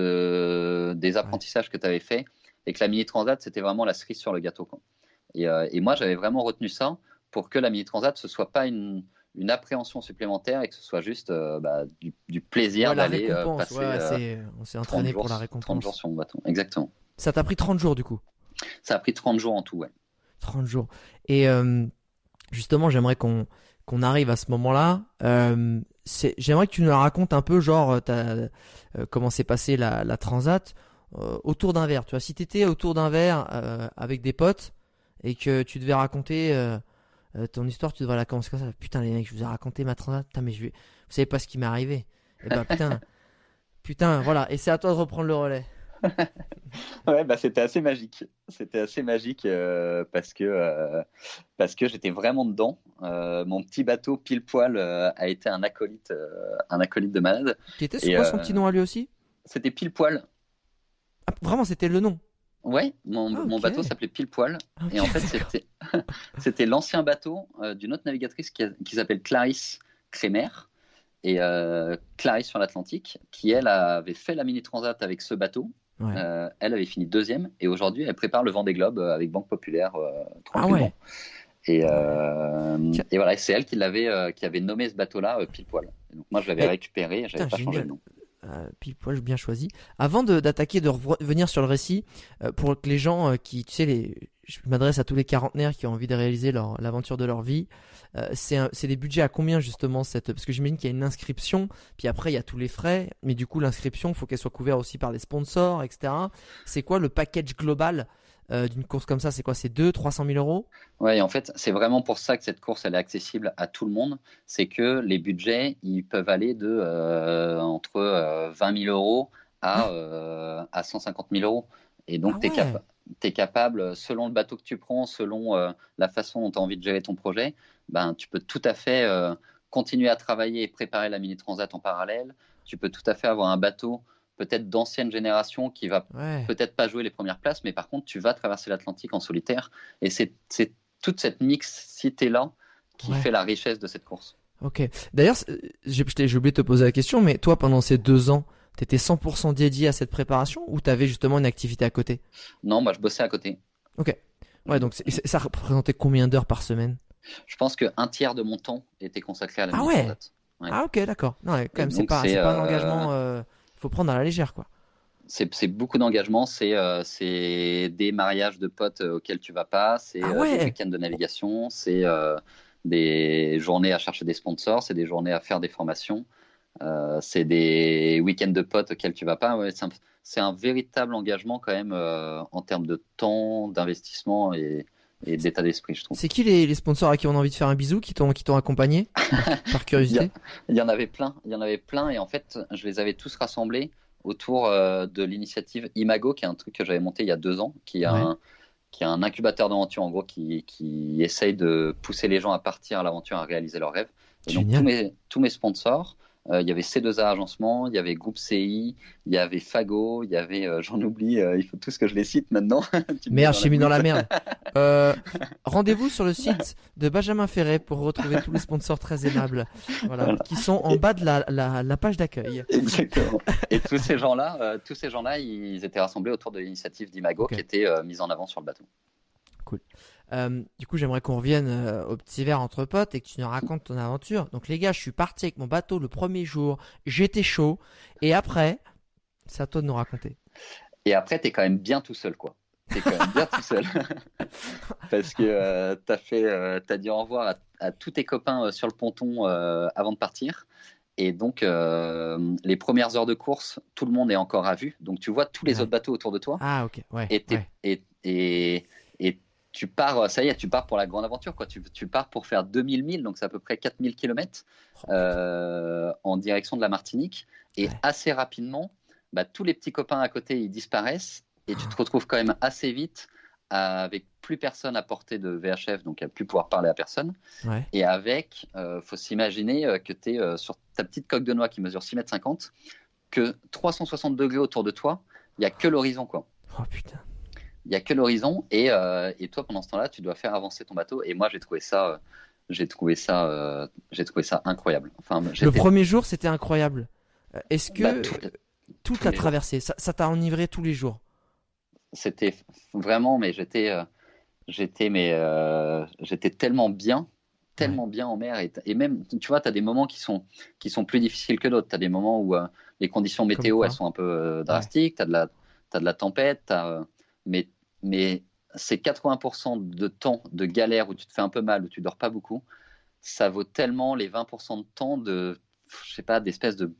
[SPEAKER 3] de, des apprentissages ouais. que tu avais fait, et que la Mini Transat, c'était vraiment la cerise sur le gâteau, quoi. Et, euh, et moi, j'avais vraiment retenu ça pour que la Mini Transat, ce soit pas une... une appréhension supplémentaire et que ce soit juste euh, bah, du, du plaisir ouais, d'aller euh, passer
[SPEAKER 1] ouais, euh, on s'est entraîné pour la récompense.
[SPEAKER 3] trente jours sur mon bateau, exactement.
[SPEAKER 1] Ça t'a pris trente jours du coup?
[SPEAKER 3] Ça a pris trente jours en tout, ouais.
[SPEAKER 1] trente jours. Et euh, justement, j'aimerais qu'on, qu'on arrive à ce moment-là. Euh, c'est, j'aimerais que tu nous la racontes un peu, genre, t'as, euh, comment s'est passée la, la transat euh, autour d'un verre. Tu vois, si t'étais autour d'un verre euh, avec des potes et que tu devais raconter... Euh, Euh, ton histoire, tu devrais la commencer comme ça. Putain, les mecs, je vous ai raconté ma transat. Putain, mais je vais... vous savez pas ce qui m'est arrivé. Et bah, putain, Putain, voilà. Et c'est à toi de reprendre le relais.
[SPEAKER 3] Ouais, bah c'était assez magique. C'était assez magique euh, parce que euh, parce que j'étais vraiment dedans. Euh, mon petit bateau pile poil euh, a été un acolyte, euh, un acolyte de malade.
[SPEAKER 1] Qui était, c'est quoi son
[SPEAKER 3] euh,
[SPEAKER 1] petit nom à lui aussi?
[SPEAKER 3] C'était pile poil.
[SPEAKER 1] Ah, vraiment, c'était le nom.
[SPEAKER 3] Ouais, mon,
[SPEAKER 1] Ah,
[SPEAKER 3] mon
[SPEAKER 1] ok.
[SPEAKER 3] bateau s'appelait pile poil.
[SPEAKER 1] Ok,
[SPEAKER 3] Et en fait,
[SPEAKER 1] d'accord.
[SPEAKER 3] c'était c'était l'ancien bateau euh, d'une autre navigatrice qui, a- qui s'appelle Clarisse Crémer. Et euh, Clarisse sur l'Atlantique, qui elle avait fait la mini transat avec ce bateau.
[SPEAKER 1] Ouais.
[SPEAKER 3] Euh, elle avait fini deuxième et aujourd'hui elle prépare le Vendée Globe euh, avec Banque Populaire euh,
[SPEAKER 1] Ah
[SPEAKER 3] tranquillement.
[SPEAKER 1] ouais.
[SPEAKER 3] Et, euh,
[SPEAKER 1] Tiens.
[SPEAKER 3] et voilà, c'est elle qui l'avait, euh, qui avait nommé ce bateau-là euh, pile poil. Et donc moi je l'avais
[SPEAKER 1] Et-
[SPEAKER 3] récupéré, et j'avais
[SPEAKER 1] Putain,
[SPEAKER 3] pas changé
[SPEAKER 1] génial.
[SPEAKER 3] le nom.
[SPEAKER 1] Euh, pile poil bien choisi. Avant de- d'attaquer, de revenir sur le récit, euh, pour que les gens euh, qui, tu sais, les, je m'adresse à tous les quarantenaires qui ont envie de réaliser leur, l'aventure de leur vie. Euh, c'est un- c'est des budgets à combien justement cette, parce que j'imagine qu'il y a une inscription, puis après il y a tous les frais, mais du coup l'inscription, il faut qu'elle soit couverte aussi par les sponsors, et cetera. C'est quoi le package global euh, d'une course comme ça? C'est quoi? C'est deux, trois cent mille euros?
[SPEAKER 3] Ouais, et en fait, c'est vraiment pour ça que cette course elle est accessible à tout le monde. C'est que les budgets ils peuvent aller de euh, entre euh, vingt mille euros à, euh, à cent cinquante mille euros. Et donc,
[SPEAKER 1] Ah
[SPEAKER 3] tu es,
[SPEAKER 1] ouais.
[SPEAKER 3] capable, selon le bateau que tu prends, selon euh, la façon dont tu as envie de gérer ton projet, ben, tu peux tout à fait euh, continuer à travailler et préparer la mini transat en parallèle. Tu peux tout à fait avoir un bateau peut-être d'ancienne génération qui va
[SPEAKER 1] Ouais.
[SPEAKER 3] peut-être pas jouer les premières places, mais par contre, tu vas traverser l'Atlantique en solitaire. Et c'est c'est toute cette mixité-là qui
[SPEAKER 1] Ouais.
[SPEAKER 3] fait la richesse de cette course.
[SPEAKER 1] Ok. D'ailleurs, c'est- j'ai je t'ai- j'ai oublié de te poser la question, mais toi, pendant ces deux ans, t'étais cent pour cent dédié à cette préparation ou t'avais justement une activité à côté?
[SPEAKER 3] Non, moi, je bossais à côté.
[SPEAKER 1] Ok. Ouais, donc c'est- c'est- ça représentait combien d'heures par semaine?
[SPEAKER 3] Je pense qu'un tiers de mon temps était consacré à la
[SPEAKER 1] Ah
[SPEAKER 3] mini
[SPEAKER 1] ouais.
[SPEAKER 3] transat. Ouais.
[SPEAKER 1] Ah ok, d'accord. Non, ouais, quand
[SPEAKER 3] Et
[SPEAKER 1] même, c'est
[SPEAKER 3] donc,
[SPEAKER 1] pas,
[SPEAKER 3] c'est,
[SPEAKER 1] c'est pas un
[SPEAKER 3] euh,
[SPEAKER 1] engagement. Euh, faut prendre à la légère, quoi.
[SPEAKER 3] C'est c'est beaucoup d'engagement, c'est euh, c'est des mariages de potes euh, auxquels tu vas pas, c'est
[SPEAKER 1] Ah
[SPEAKER 3] euh,
[SPEAKER 1] ouais.
[SPEAKER 3] des week-ends de navigation, c'est euh, des journées à chercher des sponsors, c'est des journées à faire des formations, euh, c'est des week-ends de potes auxquels tu vas pas. Ouais, c'est un, c'est un véritable engagement quand même euh, en termes de temps, d'investissement et, et d'état d'esprit, je trouve.
[SPEAKER 1] C'est qui les, les sponsors à qui on a envie de faire un bisou, qui t'ont qui t'ont accompagné par, par
[SPEAKER 3] Il y, a-
[SPEAKER 1] curiosité?
[SPEAKER 3] il y en avait plein, il y en avait plein et en fait, je les avais tous rassemblés autour euh, de l'initiative Imago, qui est un truc que j'avais monté il y a deux ans, qui est
[SPEAKER 1] Ouais.
[SPEAKER 3] un, qui est un incubateur d'aventure, en gros, qui, qui essaye de pousser les gens à partir à l'aventure, à réaliser leurs rêves. Et donc,
[SPEAKER 1] Génial.
[SPEAKER 3] tous mes, tous mes sponsors, euh, il y avait C deux A Agencement, il y avait Groupe C I, il y avait Fago, il y avait, euh, j'en oublie, euh, il faut tous que je les cite maintenant. Tu me mets
[SPEAKER 1] Merde,
[SPEAKER 3] dans
[SPEAKER 1] je t'ai
[SPEAKER 3] la
[SPEAKER 1] mis dans la
[SPEAKER 3] boucle.
[SPEAKER 1] merde. Euh, rendez-vous sur le site de Benjamin Ferret pour retrouver tous les sponsors très aimables, voilà,
[SPEAKER 3] Voilà.
[SPEAKER 1] qui sont en bas de la, la, la page d'accueil.
[SPEAKER 3] Exactement. Et tous ces gens-là, euh, tous ces gens-là, ils étaient rassemblés autour de l'initiative d'Imago,
[SPEAKER 1] Ok.
[SPEAKER 3] qui était euh, mise en avant sur le bateau.
[SPEAKER 1] Euh, du coup, j'aimerais qu'on revienne euh, au petit verre entre potes et que tu nous racontes ton aventure. Donc, les gars, je suis parti avec mon bateau le premier jour. J'étais chaud. Et après, c'est à toi de nous raconter.
[SPEAKER 3] Et après, t'es quand même bien tout seul, quoi. T'es quand même bien tout seul. Parce que euh, t'as fait, euh, t'as dit au revoir à, à tous tes copains euh, sur le ponton euh, avant de partir. Et donc, euh, les premières heures de course, tout le monde est encore à vue. Donc, tu vois tous les
[SPEAKER 1] Ouais.
[SPEAKER 3] autres bateaux autour de toi.
[SPEAKER 1] Ah, ok, ouais.
[SPEAKER 3] Et, t'es-
[SPEAKER 1] ouais.
[SPEAKER 3] et, et, et tu pars, ça y est, tu pars pour la grande aventure, quoi. Tu, tu pars pour faire deux mille milles, donc c'est à peu près quatre mille kilomètres
[SPEAKER 1] Oh,
[SPEAKER 3] euh, en direction de la Martinique. Et
[SPEAKER 1] Ouais.
[SPEAKER 3] assez rapidement, bah, tous les petits copains à côté, ils disparaissent. Et tu te retrouves quand même assez vite avec plus personne à portée de V H F, donc à plus pouvoir parler à personne.
[SPEAKER 1] Ouais.
[SPEAKER 3] Et avec, euh, faut s'imaginer euh, que tu es euh, sur ta petite coque de noix qui mesure six mètres cinquante, que trois cent soixante degrés autour de toi, il n'y a que l'horizon, quoi.
[SPEAKER 1] Oh putain.
[SPEAKER 3] Il n'y a que l'horizon et, euh, et toi, pendant ce temps-là, tu dois faire avancer ton bateau. Et moi, j'ai trouvé ça, euh, j'ai trouvé ça, euh, j'ai trouvé ça incroyable. Enfin,
[SPEAKER 1] Le
[SPEAKER 3] j'étais-
[SPEAKER 1] premier jour, c'était incroyable. Euh, Est-ce que
[SPEAKER 3] Bah,
[SPEAKER 1] euh,
[SPEAKER 3] tout-
[SPEAKER 1] toute
[SPEAKER 3] tous
[SPEAKER 1] la
[SPEAKER 3] les jours.
[SPEAKER 1] traversée, ça ça t'a enivré tous les jours?
[SPEAKER 3] C'était vraiment, mais j'étais, euh, j'étais, mais euh, j'étais tellement bien, tellement bien en mer. Et, et même, tu vois, tu as des moments qui sont, qui sont plus difficiles que d'autres. Tu as des moments où euh, les conditions météo,
[SPEAKER 1] quoi
[SPEAKER 3] elles sont un peu euh, drastiques. Tu as de la, t'as de la tempête, t'as, euh, mais, mais c'est quatre-vingts pour cent de temps de galère où tu te fais un peu mal, où tu dors pas beaucoup. Ça vaut tellement les vingt pour cent de temps de, je sais pas, d'espèces de,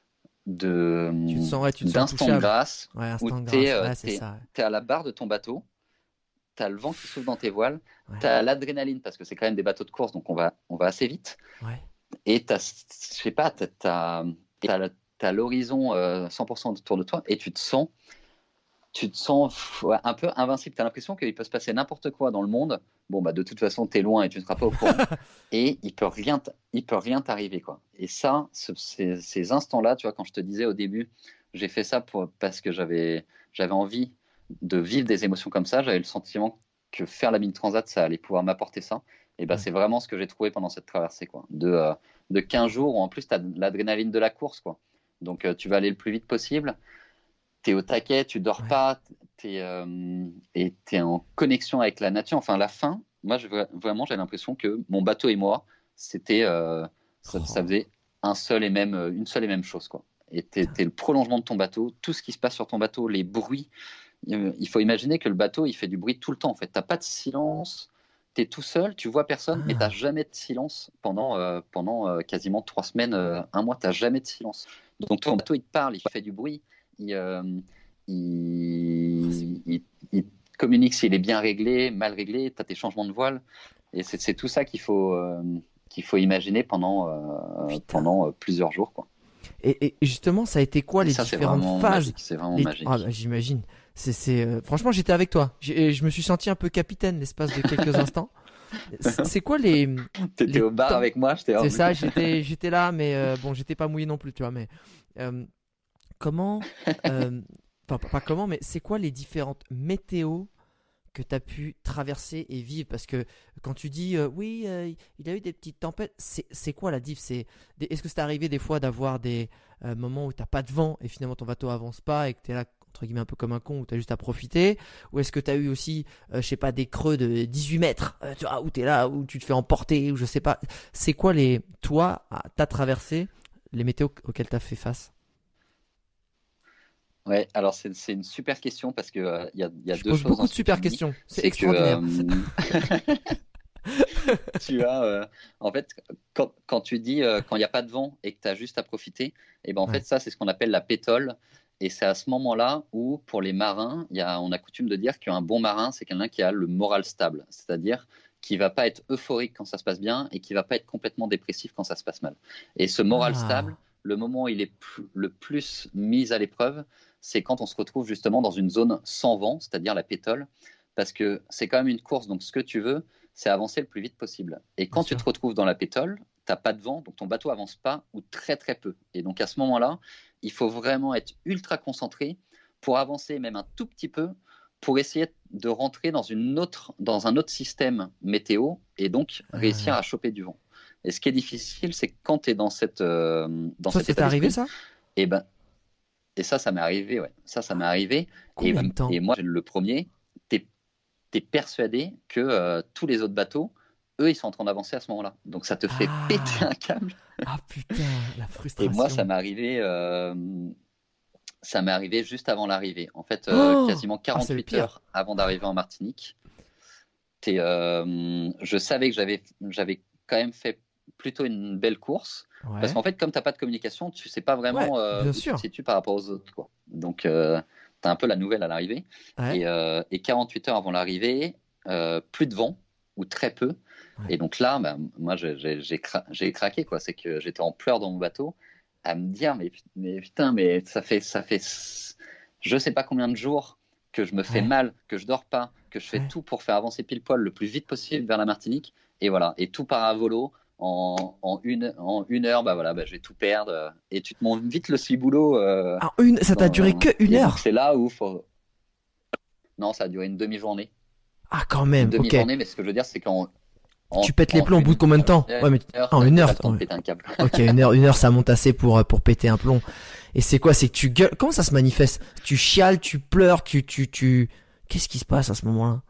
[SPEAKER 3] de
[SPEAKER 1] Tu te sens, ouais, tu te sens
[SPEAKER 3] d'instant de
[SPEAKER 1] touchable.
[SPEAKER 3] grâce.
[SPEAKER 1] Ouais,
[SPEAKER 3] où
[SPEAKER 1] instant de
[SPEAKER 3] t'es,
[SPEAKER 1] grâce.
[SPEAKER 3] euh,
[SPEAKER 1] Ouais, c'est
[SPEAKER 3] t'es-
[SPEAKER 1] ça. ouais.
[SPEAKER 3] Tu es à la barre de ton bateau, tu as le vent qui souffle dans tes voiles,
[SPEAKER 1] Ouais.
[SPEAKER 3] tu as l'adrénaline parce que c'est quand même des bateaux de course, donc on va, on va assez vite.
[SPEAKER 1] Ouais.
[SPEAKER 3] Et tu as, je sais pas, tu as, as l'horizon euh, cent pour cent autour de toi et tu te sens, tu te sens pff, ouais, un peu invincible. Tu as l'impression qu'il peut se passer n'importe quoi dans le monde. Bon, bah, de toute façon, tu es loin et tu ne seras pas au courant. Et il peut rien, t- il peut rien t'arriver, quoi. Et ça, ce- ces, ces instants-là, tu vois, quand je te disais au début, j'ai fait ça pour, parce que j'avais, j'avais envie de vivre des émotions comme ça. J'avais le sentiment que faire la mini transat, ça allait pouvoir m'apporter ça. Et bah,
[SPEAKER 1] Ouais.
[SPEAKER 3] c'est vraiment ce que j'ai trouvé pendant cette traversée, quoi. De, euh, de quinze jours où en plus, tu as l'adrénaline de la course, quoi. Donc, euh, tu vas aller le plus vite possible. Tu es au taquet, tu dors
[SPEAKER 1] Ouais.
[SPEAKER 3] pas, t'es, euh, et tu es en connexion avec la nature. Enfin, la fin, moi, je, vraiment, j'ai l'impression que mon bateau et moi, c'était, euh, ça,
[SPEAKER 1] Oh.
[SPEAKER 3] ça faisait un seul et même, une seule et même chose, quoi. Et tu es le prolongement de ton bateau, tout ce qui se passe sur ton bateau, les bruits. Il faut imaginer que le bateau, il fait du bruit tout le temps, en fait. Tu n'as pas de silence, tu es tout seul, tu vois personne,
[SPEAKER 1] Ah.
[SPEAKER 3] mais tu n'as jamais de silence pendant, euh, pendant euh, quasiment trois semaines, euh, un mois, tu n'as jamais de silence. Donc ton bateau, il te parle, il fait du bruit, il, euh, il, il, il communique s'il est bien réglé, mal réglé, tu as tes changements de voile. Et c'est c'est tout ça qu'il faut, euh, qu'il faut imaginer pendant, euh, pendant euh, plusieurs jours, quoi.
[SPEAKER 1] Et, et justement, ça a été quoi
[SPEAKER 3] Et
[SPEAKER 1] les
[SPEAKER 3] ça, c'est
[SPEAKER 1] différentes
[SPEAKER 3] vraiment
[SPEAKER 1] phases
[SPEAKER 3] magique, c'est vraiment
[SPEAKER 1] les-
[SPEAKER 3] magique.
[SPEAKER 1] Ah, bah, j'imagine. C'est, c'est, euh, Franchement, j'étais avec toi. J'ai- Je me suis senti un peu capitaine l'espace de quelques instants. C'est c'est quoi les,
[SPEAKER 3] T'étais
[SPEAKER 1] les
[SPEAKER 3] au bar
[SPEAKER 1] temps-
[SPEAKER 3] avec moi, j'étais
[SPEAKER 1] C'est ça, j'étais, j'étais là, mais euh, bon, j'étais pas mouillé non plus, tu vois. Mais euh, comment, euh, enfin, pas, pas comment, mais c'est quoi les différentes météos que tu as pu traverser et vivre? Parce que quand tu dis euh, oui, euh, il a eu des petites tempêtes, c'est, c'est quoi la diff? C'est, des- est-ce que c'est arrivé des fois d'avoir des euh, moments où t'as pas de vent et finalement ton bateau avance pas et que tu es là entre guillemets un peu comme un con où tu as juste à profiter? Ou est-ce que tu as eu aussi, euh, je sais pas, des creux de dix-huit mètres, euh, tu vois, où tu es là, où tu te fais emporter, ou je sais pas. C'est quoi les, toi, à- t'as traversé les météos auxquelles tu as fait face?
[SPEAKER 3] Ouais, alors c'est c'est une super question parce que euh, il y a, il y a
[SPEAKER 1] Je
[SPEAKER 3] deux
[SPEAKER 1] pose
[SPEAKER 3] choses dans
[SPEAKER 1] beaucoup de
[SPEAKER 3] ce que tu
[SPEAKER 1] super
[SPEAKER 3] me dis.
[SPEAKER 1] questions, c'est
[SPEAKER 3] C'est que
[SPEAKER 1] extraordinaire.
[SPEAKER 3] euh, tu as, euh, en fait, quand, quand tu dis euh, quand il n'y a pas de vent et que tu as juste à profiter, et ben en
[SPEAKER 1] Ouais.
[SPEAKER 3] fait, ça, c'est ce qu'on appelle la pétole. Et c'est à ce moment-là où, pour les marins, il y a, on a coutume de dire qu'un bon marin, c'est quelqu'un qui a le moral stable, c'est-à-dire qui va pas être euphorique quand ça se passe bien et qui va pas être complètement dépressif quand ça se passe mal. Et ce moral stable,
[SPEAKER 1] Ah,
[SPEAKER 3] le moment où il est pl- le plus mis à l'épreuve, c'est quand on se retrouve justement dans une zone sans vent, c'est-à-dire la pétole, parce que c'est quand même une course, donc ce que tu veux, c'est avancer le plus vite possible. Et
[SPEAKER 1] bien
[SPEAKER 3] quand tu
[SPEAKER 1] sûr.
[SPEAKER 3] te retrouves dans la pétole, tu n'as pas de vent, donc ton bateau avance pas ou très très peu. Et donc à ce moment-là, il faut vraiment être ultra concentré pour avancer même un tout petit peu, pour essayer de rentrer dans, une autre, dans un autre système météo et donc réussir
[SPEAKER 1] Ouais.
[SPEAKER 3] à choper du vent. Et ce qui est difficile, c'est que quand tu es dans, cette, euh, dans
[SPEAKER 1] Toi,
[SPEAKER 3] cet
[SPEAKER 1] ça t'est
[SPEAKER 3] état
[SPEAKER 1] arrivé
[SPEAKER 3] d'esprit,
[SPEAKER 1] ça?
[SPEAKER 3] et, ben, et ça, ça m'est arrivé. Ouais. Ça, ça m'est arrivé. Et,
[SPEAKER 1] Combien de temps?
[SPEAKER 3] et moi, le premier, tu es persuadé que euh, tous les autres bateaux, eux, ils sont en train d'avancer à ce moment-là. Donc ça te fait péter
[SPEAKER 1] Ah,
[SPEAKER 3] un câble.
[SPEAKER 1] ah putain, la
[SPEAKER 3] Et moi, ça
[SPEAKER 1] frustration.
[SPEAKER 3] m'est arrivé, euh, ça m'est arrivé juste avant l'arrivée. En fait, euh,
[SPEAKER 1] Oh,
[SPEAKER 3] quasiment
[SPEAKER 1] ah, c'est le
[SPEAKER 3] quarante-huit
[SPEAKER 1] pire.
[SPEAKER 3] heures avant d'arriver en Martinique. T'es, euh, je savais que j'avais, j'avais quand même fait plutôt une belle course. Parce
[SPEAKER 1] Ouais,
[SPEAKER 3] qu'en fait, comme tu n'as pas de communication, tu sais pas
[SPEAKER 1] ouais,
[SPEAKER 3] vraiment euh,
[SPEAKER 1] bien
[SPEAKER 3] où tu te
[SPEAKER 1] sûr.
[SPEAKER 3] situes par rapport aux autres, quoi. Donc, euh, tu as un peu la nouvelle à l'arrivée.
[SPEAKER 1] Ouais,
[SPEAKER 3] Et, euh, et quarante-huit heures avant l'arrivée, euh, plus de vent, ou très peu.
[SPEAKER 1] ouais.
[SPEAKER 3] Et donc là, bah, moi, j'ai, j'ai, j'ai cra- j'ai craqué, quoi. C'est que j'étais en pleurs dans mon bateau, à me dire, mais, mais putain, mais ça fait, ça fait je sais pas combien de jours que je me fais
[SPEAKER 1] Ouais,
[SPEAKER 3] mal, que je dors pas, que je fais
[SPEAKER 1] ouais.
[SPEAKER 3] tout pour faire avancer pile poil le plus vite possible vers la Martinique. Et voilà, et tout part à volo. En, en, une, en une heure, bah voilà, bah, je vais tout perdre. Et tu te montes vite le ciboulot. Euh,
[SPEAKER 1] Ah, une, ça t'a duré
[SPEAKER 3] dans,
[SPEAKER 1] que une
[SPEAKER 3] et donc
[SPEAKER 1] heure?
[SPEAKER 3] c'est là où faut. Non, ça a duré une demi-journée.
[SPEAKER 1] Ah, quand
[SPEAKER 3] Une
[SPEAKER 1] même, ok.
[SPEAKER 3] demi-journée, mais ce que je veux dire, c'est qu'en en,
[SPEAKER 1] Tu pètes les
[SPEAKER 3] en
[SPEAKER 1] plombs au bout de
[SPEAKER 3] une
[SPEAKER 1] combien de temps? Ouais, mais
[SPEAKER 3] heure,
[SPEAKER 1] en
[SPEAKER 3] t'as
[SPEAKER 1] une
[SPEAKER 3] pas
[SPEAKER 1] heure.
[SPEAKER 3] le temps de
[SPEAKER 1] Ouais.
[SPEAKER 3] péter un câble.
[SPEAKER 1] Ok, une heure, une heure, ça monte assez pour euh, pour péter un plomb. Et c'est quoi? C'est que tu gueules. Comment ça se manifeste? Tu chiales, tu pleures, tu tu tu. Qu'est-ce qui se passe à ce moment-là?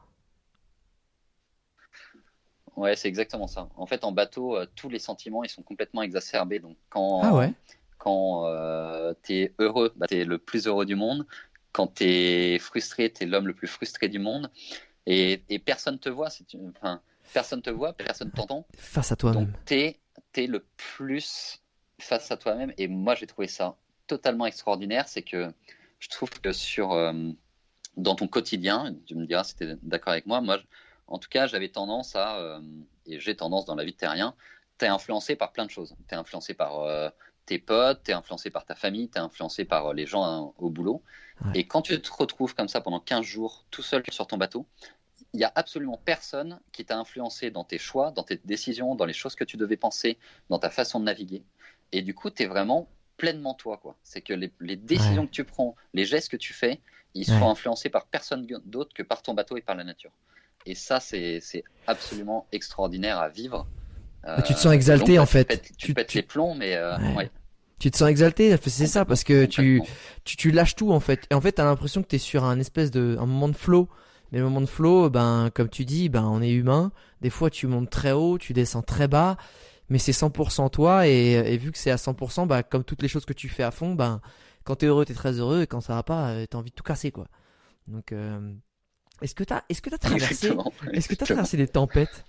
[SPEAKER 3] Ouais, c'est exactement ça. En fait, en bateau, euh, tous les sentiments, ils sont complètement exacerbés. Donc,
[SPEAKER 1] Ah ouais.
[SPEAKER 3] quand, quand euh, tu es heureux, bah, tu es le plus heureux du monde. Quand tu es frustré, tu es l'homme le plus frustré du monde. Et, et personne te voit. Si tu, enfin, personne te voit, personne t'entend.
[SPEAKER 1] Face à
[SPEAKER 3] Donc,
[SPEAKER 1] toi-même.
[SPEAKER 3] tu es le plus face à toi-même. Et moi, j'ai trouvé ça totalement extraordinaire. C'est que je trouve que sur, euh, dans ton quotidien, tu me diras si tu es d'accord avec moi, moi, je- en tout cas, j'avais tendance à, euh, et j'ai tendance dans la vie de terrien, tu es influencé par plein de choses. Tu es influencé par euh, tes potes, tu es influencé par ta famille, tu es influencé par les gens hein, au boulot. Ouais. Et quand tu te retrouves comme ça pendant quinze jours tout seul sur ton bateau, il n'y a absolument personne qui t'a influencé dans tes choix, dans tes décisions, dans les choses que tu devais penser, dans ta façon de naviguer. Et du coup, tu es vraiment pleinement toi, quoi. C'est que les, les décisions ouais. que tu prends, les gestes que tu fais, ils ouais. sont influencés par personne d'autre que par ton bateau et par la nature. Et ça, c'est, c'est absolument extraordinaire à vivre.
[SPEAKER 1] Euh, tu te sens exalté,
[SPEAKER 3] donc,
[SPEAKER 1] en
[SPEAKER 3] tu
[SPEAKER 1] fait.
[SPEAKER 3] Pètes, tu, tu pètes tu... les plombs, mais euh, ouais. Ouais.
[SPEAKER 1] Tu te sens exalté, c'est ça, parce que tu, tu, tu lâches tout, en fait. Et en fait, t'as l'impression que t'es sur un espèce de, un moment de flow. Mais le moment de flow, ben, comme tu dis, ben, on est humain. Des fois, tu montes très haut, tu descends très bas. Mais c'est cent pour cent toi. Et, et vu que c'est à cent pour cent, ben, comme toutes les choses que tu fais à fond, ben, quand t'es heureux, t'es très heureux. Et quand ça va pas, t'as envie de tout casser, quoi. Donc, euh, est-ce que t'as, est-ce que t'as traversé, est-ce que t'as traversé des tempêtes?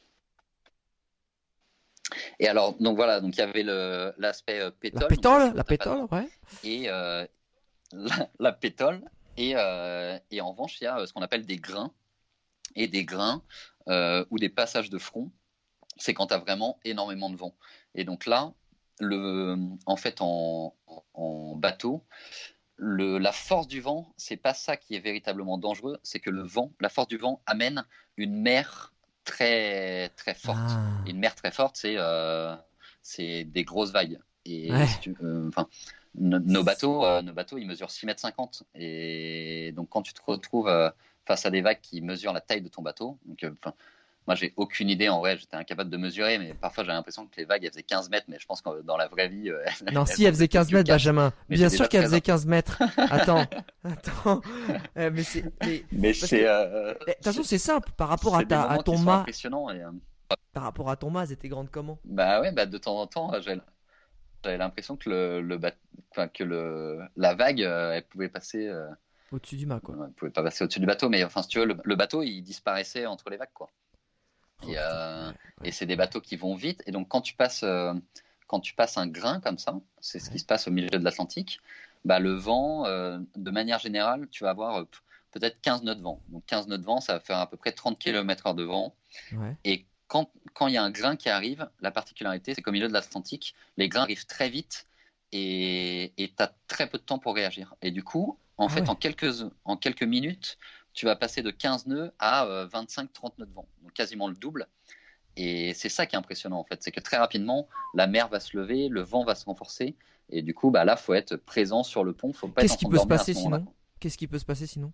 [SPEAKER 3] Et alors, donc voilà, donc il y avait le, l'aspect euh, pétole.
[SPEAKER 1] La pétole, la pétole, ouais.
[SPEAKER 3] Et euh, la, la pétole. Et, euh, et en revanche, il y a ce qu'on appelle des grains. Et des grains euh, ou des passages de front, c'est quand tu as vraiment énormément de vent. Et donc là, le, en fait, en, en bateau, le, la force du vent, c'est pas ça qui est véritablement dangereux, c'est que le vent, la force du vent amène une mer très, très forte. Ah. Et une mer très forte, c'est, euh, c'est des grosses vagues. Et
[SPEAKER 1] ouais.
[SPEAKER 3] si tu, euh, enfin, Nos bateaux, euh, nos bateaux, ils mesurent six mètres cinquante. Et donc, quand tu te retrouves euh, face à des vagues qui mesurent la taille de ton bateau, donc, euh, moi, j'ai aucune idée. En vrai, j'étais incapable de mesurer, mais parfois, j'ai l'impression que les vagues, elles faisaient quinze mètres, mais je pense que dans la vraie vie... Euh,
[SPEAKER 1] non, si, elles faisaient quinze mètres, Benjamin. Bien sûr qu'elles faisaient quinze mètres. Attends, attends. Euh, mais c'est... Mais,
[SPEAKER 3] mais c'est... De
[SPEAKER 1] euh, toute façon, c'est simple. Par rapport à, ta, à ton mât...
[SPEAKER 3] impressionnant. Et, euh...
[SPEAKER 1] Par rapport à ton mât, elles étaient grandes comment?
[SPEAKER 3] Bah ouais, bah, de temps en temps, j'ai... J'avais l'impression que, le, le bat... enfin, que le... la vague, euh, elle pouvait passer... Euh...
[SPEAKER 1] Au-dessus du mât, quoi.
[SPEAKER 3] Elle pouvait pas passer au-dessus du bateau, mais enfin, si tu veux, le, le bateau, il disparaissait entre les vagues, quoi.
[SPEAKER 1] Oh,
[SPEAKER 3] et, euh...
[SPEAKER 1] ouais, ouais.
[SPEAKER 3] et c'est des bateaux qui vont vite. Et donc, quand tu passes, euh... quand tu passes un grain comme ça, c'est ce ouais. qui se passe au milieu de l'Atlantique, bah, le vent, euh, de manière générale, tu vas avoir euh, peut-être quinze nœuds de vent. Donc, quinze nœuds de vent, ça va faire à peu près trente kilomètres heure de vent.
[SPEAKER 1] Ouais.
[SPEAKER 3] Et Quand, quand il y a un grain qui arrive, la particularité, c'est qu'au milieu de l'Atlantique, les grains arrivent très vite et tu as très peu de temps pour réagir. Et du coup, en ah fait, ouais. en, quelques, en quelques minutes, tu vas passer de quinze nœuds à euh, vingt-cinq trente nœuds de vent, donc quasiment le double. Et c'est ça qui est impressionnant, en fait. C'est que très rapidement, la mer va se lever, le vent va se renforcer. Et du coup, bah, là, il faut être présent sur le pont. Faut pas
[SPEAKER 1] Qu'est-ce
[SPEAKER 3] être
[SPEAKER 1] qui peut se passer sinon Qu'est-ce qui peut se passer sinon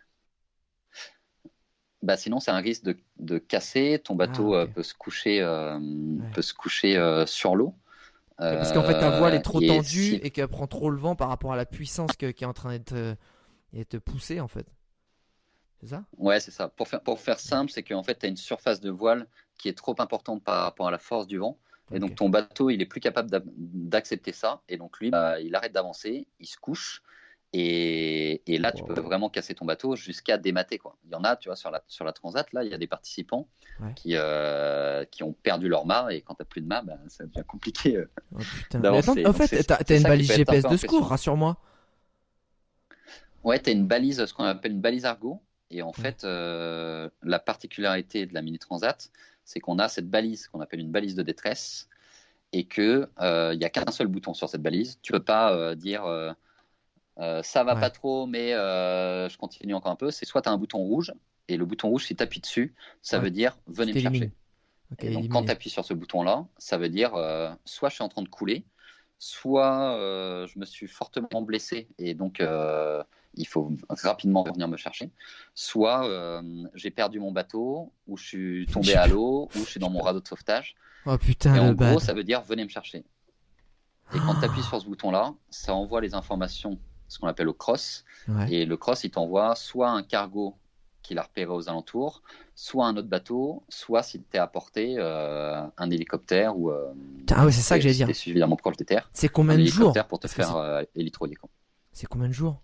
[SPEAKER 3] Bah sinon c'est un risque de, de casser, ton bateau ah, okay. euh, peut se coucher, euh, ouais. peut se coucher euh, sur l'eau.
[SPEAKER 1] Euh, Parce qu'en fait ta voile est trop et tendue si... et qu'elle prend trop le vent par rapport à la puissance que, qui est en train d'être, d'être poussée en fait. C'est ça ?
[SPEAKER 3] Ouais, c'est ça. Pour faire, pour faire simple, c'est qu'en fait tu as une surface de voile qui est trop importante par rapport à la force du vent. Et okay. donc ton bateau il est plus capable d'accepter ça. Et donc lui bah, il arrête d'avancer, il se couche. Et, et là, wow. tu peux vraiment casser ton bateau jusqu'à démater, quoi. Il y en a, tu vois, sur la, sur la Transat, là, il y a des participants ouais. qui, euh, qui ont perdu leur mât. Et quand tu n'as plus de mât, bah, ça devient compliqué euh,
[SPEAKER 1] oh, d'avancer. En fait, tu as une balise G P S de secours, rassure-moi.
[SPEAKER 3] Ouais, tu as une balise, ce qu'on appelle une balise Argo. Et en ouais. fait, euh, la particularité de la Mini Transat, c'est qu'on a cette balise qu'on appelle une balise de détresse. Et qu'il n'y euh, a qu'un seul bouton sur cette balise. Tu ne peux pas euh, dire... Euh, Euh, ça va ouais. pas trop, mais euh, je continue encore un peu. C'est soit tu as un bouton rouge, et le bouton rouge, si tu appuies dessus, ça ouais. veut dire venez me chercher. Okay, et donc, quand tu appuies sur ce bouton-là, ça veut dire euh, soit je suis en train de couler, soit euh, je me suis fortement blessé, et donc euh, il faut rapidement venir me chercher, soit euh, j'ai perdu mon bateau, ou je suis tombé à l'eau, ou je suis dans mon radeau de sauvetage.
[SPEAKER 1] Oh putain,
[SPEAKER 3] et en
[SPEAKER 1] le
[SPEAKER 3] gros,
[SPEAKER 1] bad.
[SPEAKER 3] ça veut dire venez me chercher. Et quand tu appuies sur ce bouton-là, ça envoie les informations, ce qu'on appelle au cross. Ouais. Et le cross, il t'envoie soit un cargo qu'il a repéré aux alentours, soit un autre bateau, soit si tu es à portée, euh, un hélicoptère ou. Euh,
[SPEAKER 1] ah ouais, c'est ça que j'allais dire.
[SPEAKER 3] Si tu es suffisamment proche des terres.
[SPEAKER 1] C'est combien de jours
[SPEAKER 3] pour te faire euh, hélitroyer.
[SPEAKER 1] C'est combien de jours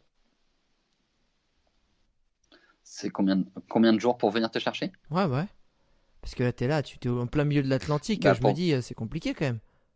[SPEAKER 3] C'est combien de, combien de jours pour venir te chercher ?
[SPEAKER 1] Ouais, ouais. Parce que là, tu es là, tu es en plein milieu de l'Atlantique.
[SPEAKER 3] Bah,
[SPEAKER 1] je
[SPEAKER 3] pour...
[SPEAKER 1] me dis, c'est compliqué quand même.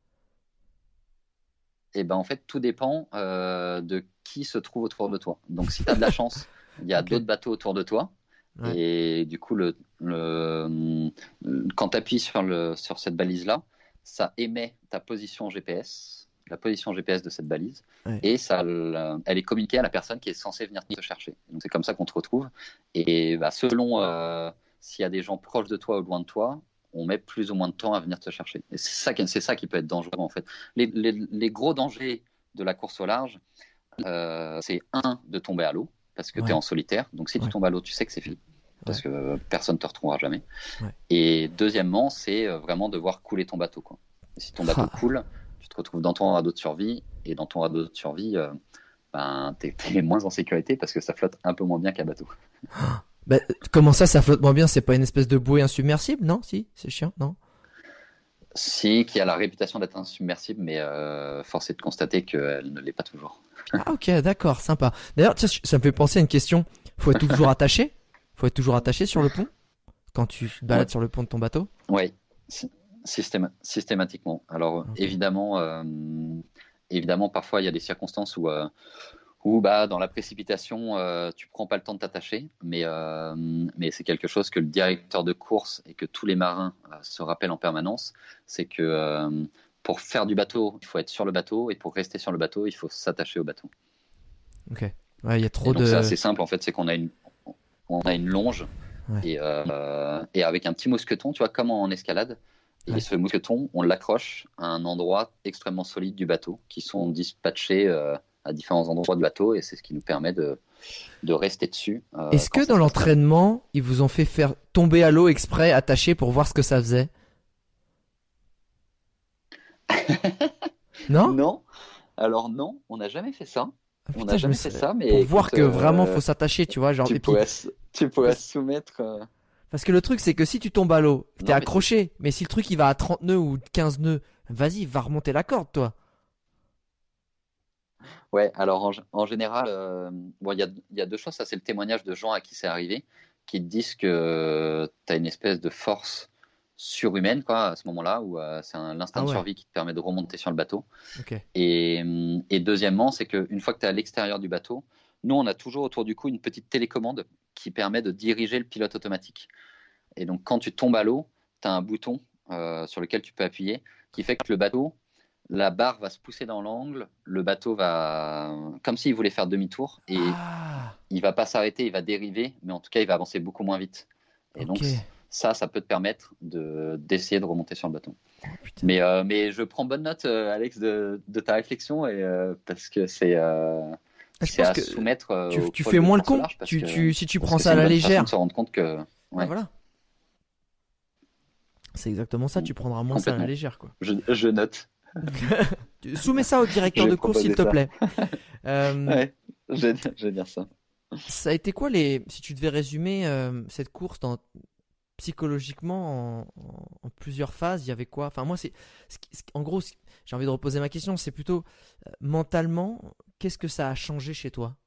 [SPEAKER 3] Et ben en fait, tout dépend euh, de qui se trouve autour de toi. Donc, si tu as de la chance, il y a okay. d'autres bateaux autour de toi. Ouais. Et du coup, le, le, quand tu appuies sur, le, sur cette balise-là, ça émet ta position G P S la position G P S de cette balise,
[SPEAKER 1] ouais.
[SPEAKER 3] et ça, elle est communiquée à la personne qui est censée venir te chercher. Donc c'est comme ça qu'on te retrouve. Et bah, selon euh, s'il y a des gens proches de toi ou loin de toi, on met plus ou moins de temps à venir te chercher. Et c'est ça qui, c'est ça qui peut être dangereux en fait. Les, les, les gros dangers de la course au large, euh, c'est un, de tomber à l'eau, parce que ouais. tu es en solitaire. Donc si ouais. tu tombes à l'eau, tu sais que c'est fini, parce ouais. que personne ne te retrouvera jamais. Ouais. Et deuxièmement, c'est vraiment de voir couler ton bateau, quoi. Et si ton bateau ah. coule, tu te retrouves dans ton radeau de survie, et dans ton radeau de survie, euh, ben, tu es moins en sécurité parce que ça flotte un peu moins bien qu'un bateau.
[SPEAKER 1] Bah, comment ça, ça flotte moins bien? C'est pas une espèce de bouée insubmersible, non? Si, c'est chiant, non?
[SPEAKER 3] Si, qui a la réputation d'être insubmersible, mais euh, force est de constater qu'elle ne l'est pas toujours.
[SPEAKER 1] Ah ok, d'accord, sympa. D'ailleurs, tiens, ça me fait penser à une question. Faut être toujours attaché? Faut être toujours attaché sur le pont quand tu te balades ouais. sur le pont de ton bateau?
[SPEAKER 3] Oui, Systém- systématiquement. Alors okay. évidemment, euh, évidemment, parfois il y a des circonstances où, euh, où bah, dans la précipitation, euh, tu prends pas le temps de t'attacher, mais, euh, mais c'est quelque chose que le directeur de course et que tous les marins euh, se rappellent en permanence, c'est que euh, pour faire du bateau, il faut être sur le bateau, et pour rester sur le bateau, il faut s'attacher au bateau.
[SPEAKER 1] Ok. Ouais, il y a trop
[SPEAKER 3] et donc,
[SPEAKER 1] de.
[SPEAKER 3] C'est assez simple en fait, c'est qu'on a une, on a une longe ouais. et, euh, et avec un petit mousqueton, tu vois, comme en escalade. Et ouais. ce mousqueton, on l'accroche à un endroit extrêmement solide du bateau, qui sont dispatchés euh, à différents endroits du bateau, et c'est ce qui nous permet de, de rester dessus. Euh,
[SPEAKER 1] Est-ce que dans l'entraînement, ils vous ont fait faire tomber à l'eau exprès, attaché, pour voir ce que ça faisait? Non?
[SPEAKER 3] Non. Alors non, on n'a jamais fait ça.
[SPEAKER 1] Ah, putain,
[SPEAKER 3] on n'a jamais fait ça, mais
[SPEAKER 1] pour voir que
[SPEAKER 3] euh,
[SPEAKER 1] vraiment faut s'attacher, tu vois, genre.
[SPEAKER 3] Tu
[SPEAKER 1] et
[SPEAKER 3] pourrais,
[SPEAKER 1] puis...
[SPEAKER 3] tu pourrais soumettre. Euh...
[SPEAKER 1] Parce que le truc, c'est que si tu tombes à l'eau, t'es
[SPEAKER 3] non,
[SPEAKER 1] accroché. Mais, mais si le truc il va à trente nœuds ou quinze nœuds, vas-y, va remonter la corde, toi.
[SPEAKER 3] Ouais, alors en, en général, euh, bon, il y a, y a deux choses. Ça, c'est le témoignage de gens à qui c'est arrivé, qui te disent que euh, tu as une espèce de force surhumaine, quoi, à ce moment-là, où euh, c'est un, l'instinct ah ouais. de survie qui te permet de remonter sur le bateau.
[SPEAKER 1] Okay.
[SPEAKER 3] Et, et deuxièmement, c'est qu'une fois que tu es à l'extérieur du bateau, nous, on a toujours autour du cou une petite télécommande qui permet de diriger le pilote automatique. Et donc, quand tu tombes à l'eau, tu as un bouton euh, sur lequel tu peux appuyer, qui fait que le bateau, la barre va se pousser dans l'angle, le bateau va, comme s'il voulait faire demi-tour, et ah. il va pas s'arrêter, il va dériver, mais en tout cas, il va avancer beaucoup moins vite. Et okay. donc, ça, ça peut te permettre de, d'essayer de remonter sur le bateau. Oh, mais, euh, mais je prends bonne note, euh, Alex, de, de ta réflexion, et, euh, parce que c'est... Euh,
[SPEAKER 1] Je
[SPEAKER 3] c'est
[SPEAKER 1] pense
[SPEAKER 3] à
[SPEAKER 1] que
[SPEAKER 3] soumettre euh,
[SPEAKER 1] tu, tu fais moins le con tu,
[SPEAKER 3] que,
[SPEAKER 1] tu, si tu prends ça à la légère.
[SPEAKER 3] De se rendre compte que ouais.
[SPEAKER 1] Ah, voilà. C'est exactement ça, tu prendras moins ça à la légère, quoi.
[SPEAKER 3] Je, je note.
[SPEAKER 1] Soumets ça au directeur de course, s'il te plaît.
[SPEAKER 3] euh, ouais, je, je vais dire ça.
[SPEAKER 1] Ça a été quoi les, si tu devais résumer euh, cette course dans, psychologiquement en, en, en plusieurs phases, il y avait quoi? Enfin moi c'est, c'est en gros c'est, j'ai envie de reposer ma question, c'est plutôt euh, mentalement, qu'est-ce que ça a changé chez toi?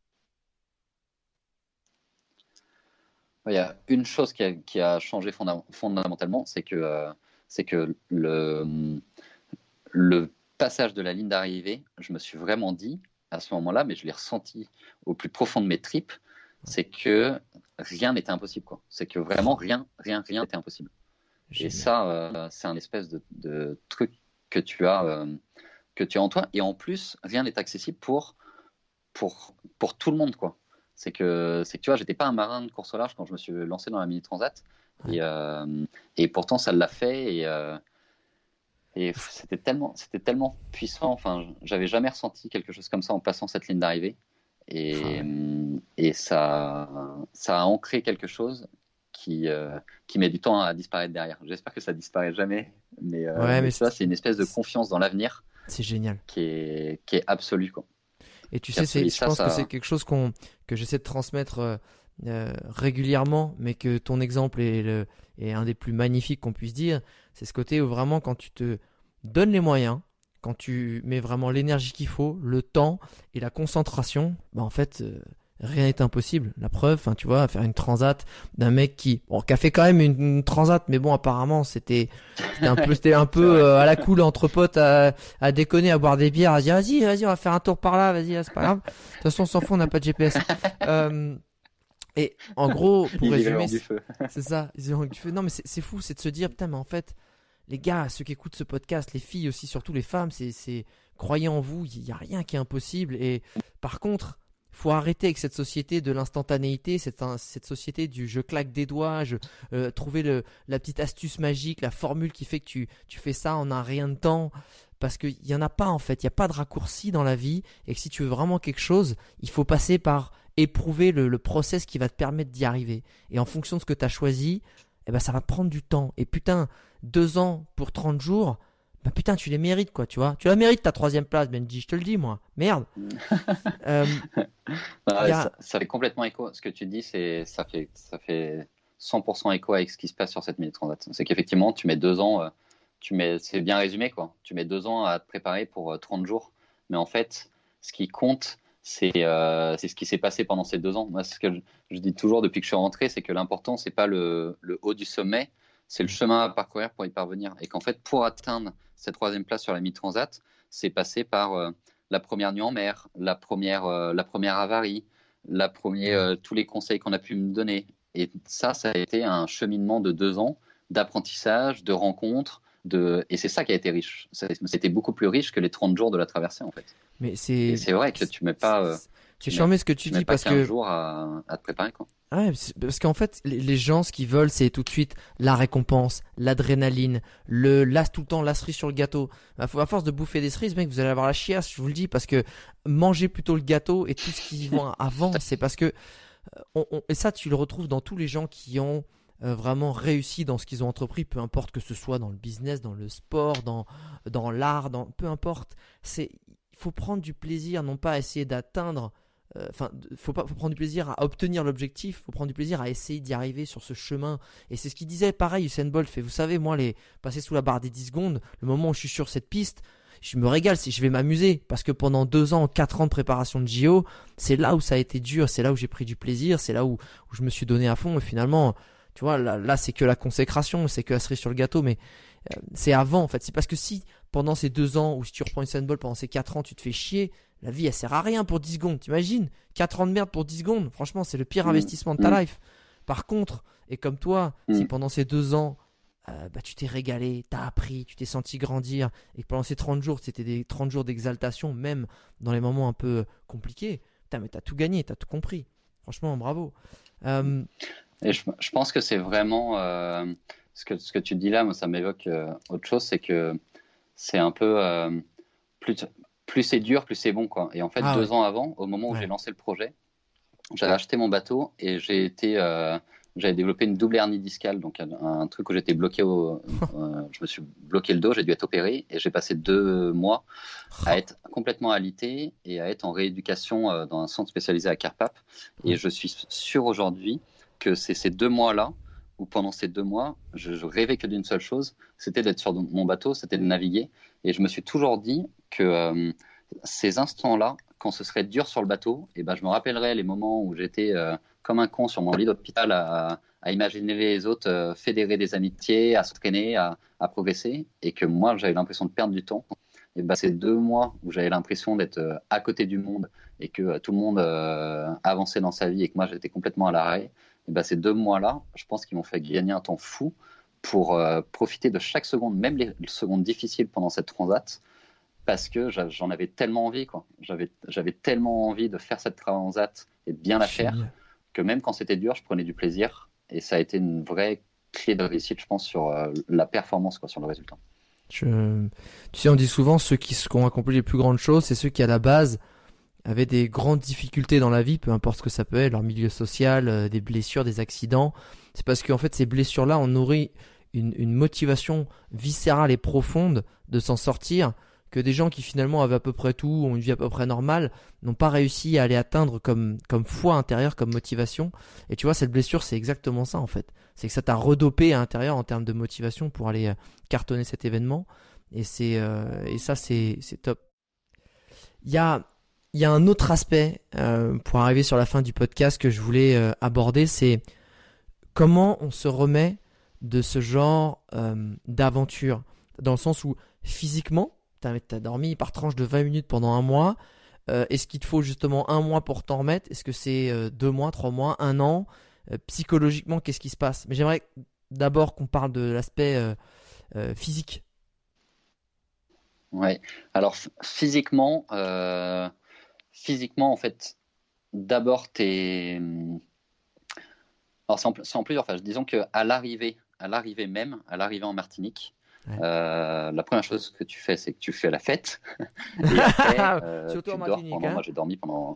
[SPEAKER 3] Il y a une chose qui a, qui a changé fonda- fondamentalement, c'est que, euh, c'est que le, le passage de la ligne d'arrivée, je me suis vraiment dit à ce moment-là, mais je l'ai ressenti au plus profond de mes tripes, c'est que rien n'était impossible, quoi. C'est que vraiment rien, rien, rien n'était impossible. Génial. Et ça, euh, c'est un espèce de, de truc que tu as, euh, que tu as en toi. Et en plus, rien n'est accessible pour, pour, pour tout le monde, quoi. C'est que, c'est que tu vois, j'étais pas un marin de course au large quand je me suis lancé dans la Mini Transat. Ouais. Et, euh, et pourtant, ça l'a fait. Et, euh, et c'était tellement, c'était tellement puissant. Enfin, j'avais jamais ressenti quelque chose comme ça en passant cette ligne d'arrivée. Et, ouais. et ça, ça a ancré quelque chose qui, euh, qui met du temps à disparaître derrière. J'espère que ça disparaît jamais. Mais, euh,
[SPEAKER 1] ouais, mais,
[SPEAKER 3] mais ça, c'est une espèce de confiance dans l'avenir.
[SPEAKER 1] C'est génial.
[SPEAKER 3] Qui est, qui est absolue, quoi.
[SPEAKER 1] Et tu sais, c'est, je ça, pense ça... que c'est quelque chose qu'on, que j'essaie de transmettre euh, euh, régulièrement, mais que ton exemple est, le, est un des plus magnifiques qu'on puisse dire. C'est ce côté où vraiment, quand tu te donnes les moyens, quand tu mets vraiment l'énergie qu'il faut, le temps et la concentration, bah en fait, euh, rien n'est impossible. La preuve, enfin, tu vois, faire une transat d'un mec qui, bon, qui a fait quand même une, une transat, mais bon, apparemment, c'était, c'était un peu, c'était un peu euh, à la cool entre potes à, à déconner, à boire des bières, à dire, vas-y, vas-y, on va faire un tour par là, vas-y, là, c'est pas grave. De toute façon, on s'en fout, on n'a pas de G P S. Euh, et en gros, pour
[SPEAKER 3] il
[SPEAKER 1] résumer,
[SPEAKER 3] du feu.
[SPEAKER 1] C'est ça, ils ont du feu. Non, mais c'est, c'est fou, c'est de se dire, putain, mais en fait, les gars, ceux qui écoutent ce podcast, les filles aussi, surtout les femmes, c'est, c'est croyez en vous, il n'y a rien qui est impossible. Et par contre, faut arrêter avec cette société de l'instantanéité, cette, cette société du je claque des doigts, je euh, trouver le, la petite astuce magique, la formule qui fait que tu, tu fais ça en un rien de temps. Parce qu'il n'y en a pas en fait, il n'y a pas de raccourci dans la vie. Et que si tu veux vraiment quelque chose, il faut passer par éprouver le, le process qui va te permettre d'y arriver. Et en fonction de ce que tu as choisi, eh ben, ça va prendre du temps. Et putain, deux ans pour trente jours, bah putain, tu les mérites quoi, tu vois. Tu la mérites ta troisième place, Benji, je te le dis moi. Merde.
[SPEAKER 3] euh, bah, a... ça, ça fait complètement écho. Ce que tu dis, c'est ça fait ça fait cent pour cent écho avec ce qui se passe sur cette mini transat. C'est qu'effectivement, tu mets deux ans, euh, tu mets, c'est bien résumé quoi. Tu mets deux ans à te préparer pour euh, trente jours, mais en fait, ce qui compte, c'est euh, c'est ce qui s'est passé pendant ces deux ans. Moi, c'est ce que je, je dis toujours depuis que je suis rentré, c'est que l'important, c'est pas le, le haut du sommet. C'est le chemin à parcourir pour y parvenir. Et qu'en fait, pour atteindre cette troisième place sur la mi-transat, c'est passé par euh, la première nuit en mer, la première, euh, la première avarie, la première, euh, tous les conseils qu'on a pu me donner. Et ça, ça a été un cheminement de deux ans d'apprentissage, de rencontres. De... Et c'est ça qui a été riche. C'était beaucoup plus riche que les trente jours de la traversée, en fait.
[SPEAKER 1] Mais c'est...
[SPEAKER 3] Et c'est vrai que tu ne mets pas... Euh,
[SPEAKER 1] tu charmé ce que tu, tu dis parce que...
[SPEAKER 3] jours à, à te préparer, quoi.
[SPEAKER 1] Ouais, parce qu'en fait, les gens, ce qu'ils veulent, c'est tout de suite la récompense, l'adrénaline, le las tout le temps, la cerise sur le gâteau. À force de bouffer des cerises, mec, vous allez avoir la chiasse, je vous le dis, parce que manger plutôt le gâteau et tout ce qui vont avant, c'est parce que on, on, et ça, tu le retrouves dans tous les gens qui ont euh, vraiment réussi dans ce qu'ils ont entrepris, peu importe que ce soit dans le business, dans le sport, dans dans l'art, dans peu importe. C'est, il faut prendre du plaisir, non pas à essayer d'atteindre. Enfin, euh, faut pas, faut prendre du plaisir à obtenir l'objectif, faut prendre du plaisir à essayer d'y arriver sur ce chemin. Et c'est ce qu'il disait, pareil, Usain Bolt fait. Vous savez, moi, les passer sous la barre des dix secondes, le moment où je suis sur cette piste, je me régale, si je vais m'amuser, parce que pendant deux ans, quatre ans de préparation de J O, c'est là où ça a été dur, c'est là où j'ai pris du plaisir, c'est là où, où je me suis donné à fond. Et finalement, tu vois, là, là c'est que la consécration, c'est que la cerise sur le gâteau, mais euh, c'est avant, en fait. C'est parce que si pendant ces deux ans, ou si tu reprends Usain Bolt pendant ces quatre ans, tu te fais chier. La vie, elle sert à rien pour dix secondes. T'imagines ? quatre ans de merde pour dix secondes. Franchement, c'est le pire mmh. investissement de ta mmh. life. Par contre, et comme toi, mmh. si pendant ces deux ans, euh, bah, tu t'es régalé, t'as appris, tu t'es senti grandir, et que pendant ces trente jours, c'était des trente jours d'exaltation, même dans les moments un peu compliqués, putain, mais t'as tout gagné, t'as tout compris. Franchement, bravo. Euh...
[SPEAKER 3] Et je, je pense que c'est vraiment... Euh, ce, que, ce que tu dis là, moi, ça m'évoque euh, autre chose, c'est que c'est un peu... Euh, plus t- Plus c'est dur, plus c'est bon, quoi. Et en fait, ah, deux ouais. ans avant, au moment où ouais. j'ai lancé le projet, j'avais acheté mon bateau et j'ai été, euh, j'avais développé une double hernie discale, donc un, un truc où j'étais bloqué au, euh, je me suis bloqué le dos, j'ai dû être opéré et j'ai passé deux mois à être complètement alité et à être en rééducation euh, dans un centre spécialisé à Carpap. Et je suis sûr aujourd'hui que c'est ces deux mois-là où pendant ces deux mois, je, je rêvais que d'une seule chose, c'était d'être sur mon bateau, c'était de naviguer. Et je me suis toujours dit que euh, ces instants-là, quand ce serait dur sur le bateau, et ben je me rappellerai les moments où j'étais euh, comme un con sur mon lit d'hôpital à, à imaginer les autres euh, fédérer des amitiés, à s'entraîner, à, à progresser, et que moi j'avais l'impression de perdre du temps. Et ben ces deux mois où j'avais l'impression d'être euh, à côté du monde et que euh, tout le monde euh, avançait dans sa vie et que moi j'étais complètement à l'arrêt, et ben ces deux mois-là, je pense qu'ils m'ont fait gagner un temps fou pour euh, profiter de chaque seconde, même les secondes difficiles pendant cette transat, parce que j'en avais tellement envie, quoi. J'avais, j'avais tellement envie de faire cette transat et de bien la faire, que même quand c'était dur, je prenais du plaisir. Et ça a été une vraie clé de réussite, je pense, sur euh, la performance, quoi, sur le résultat.
[SPEAKER 1] Je... Tu sais, on dit souvent, ceux qui, qui ont accompli les plus grandes choses, c'est ceux qui, à la base, avaient des grandes difficultés dans la vie, peu importe ce que ça peut être, leur milieu social, euh, des blessures, des accidents. C'est parce qu'en fait, ces blessures-là ont nourri une, une motivation viscérale et profonde de s'en sortir, que des gens qui finalement avaient à peu près tout, ont une vie à peu près normale, n'ont pas réussi à aller atteindre comme, comme foi intérieure, comme motivation. Et tu vois, cette blessure, c'est exactement ça en fait. C'est que ça t'a redopé à l'intérieur en termes de motivation pour aller euh, cartonner cet événement. Et, c'est, euh, et ça, c'est, c'est top. Il y a, il y a un autre aspect euh, pour arriver sur la fin du podcast que je voulais euh, aborder, c'est comment on se remet de ce genre euh, d'aventure. Dans le sens où physiquement, T'as, t'as dormi par tranche de vingt minutes pendant un mois. Euh, est-ce qu'il te faut justement un mois pour t'en remettre ? Est-ce que c'est euh, deux mois, trois mois, un an ? euh, Psychologiquement, qu'est-ce qui se passe ? Mais j'aimerais d'abord qu'on parle de l'aspect euh, euh, physique.
[SPEAKER 3] Ouais. Alors f- physiquement, euh, physiquement en fait, d'abord t'es. Alors c'est en, c'est en plusieurs phases. Disons que à l'arrivée, à l'arrivée même, à l'arrivée en Martinique,
[SPEAKER 1] Ouais.
[SPEAKER 3] euh, la première chose que tu fais, c'est que tu fais la fête. Et après, euh,
[SPEAKER 1] Surtout
[SPEAKER 3] tu
[SPEAKER 1] en
[SPEAKER 3] dors
[SPEAKER 1] Martinique,
[SPEAKER 3] pendant.
[SPEAKER 1] hein.
[SPEAKER 3] Moi, j'ai dormi pendant.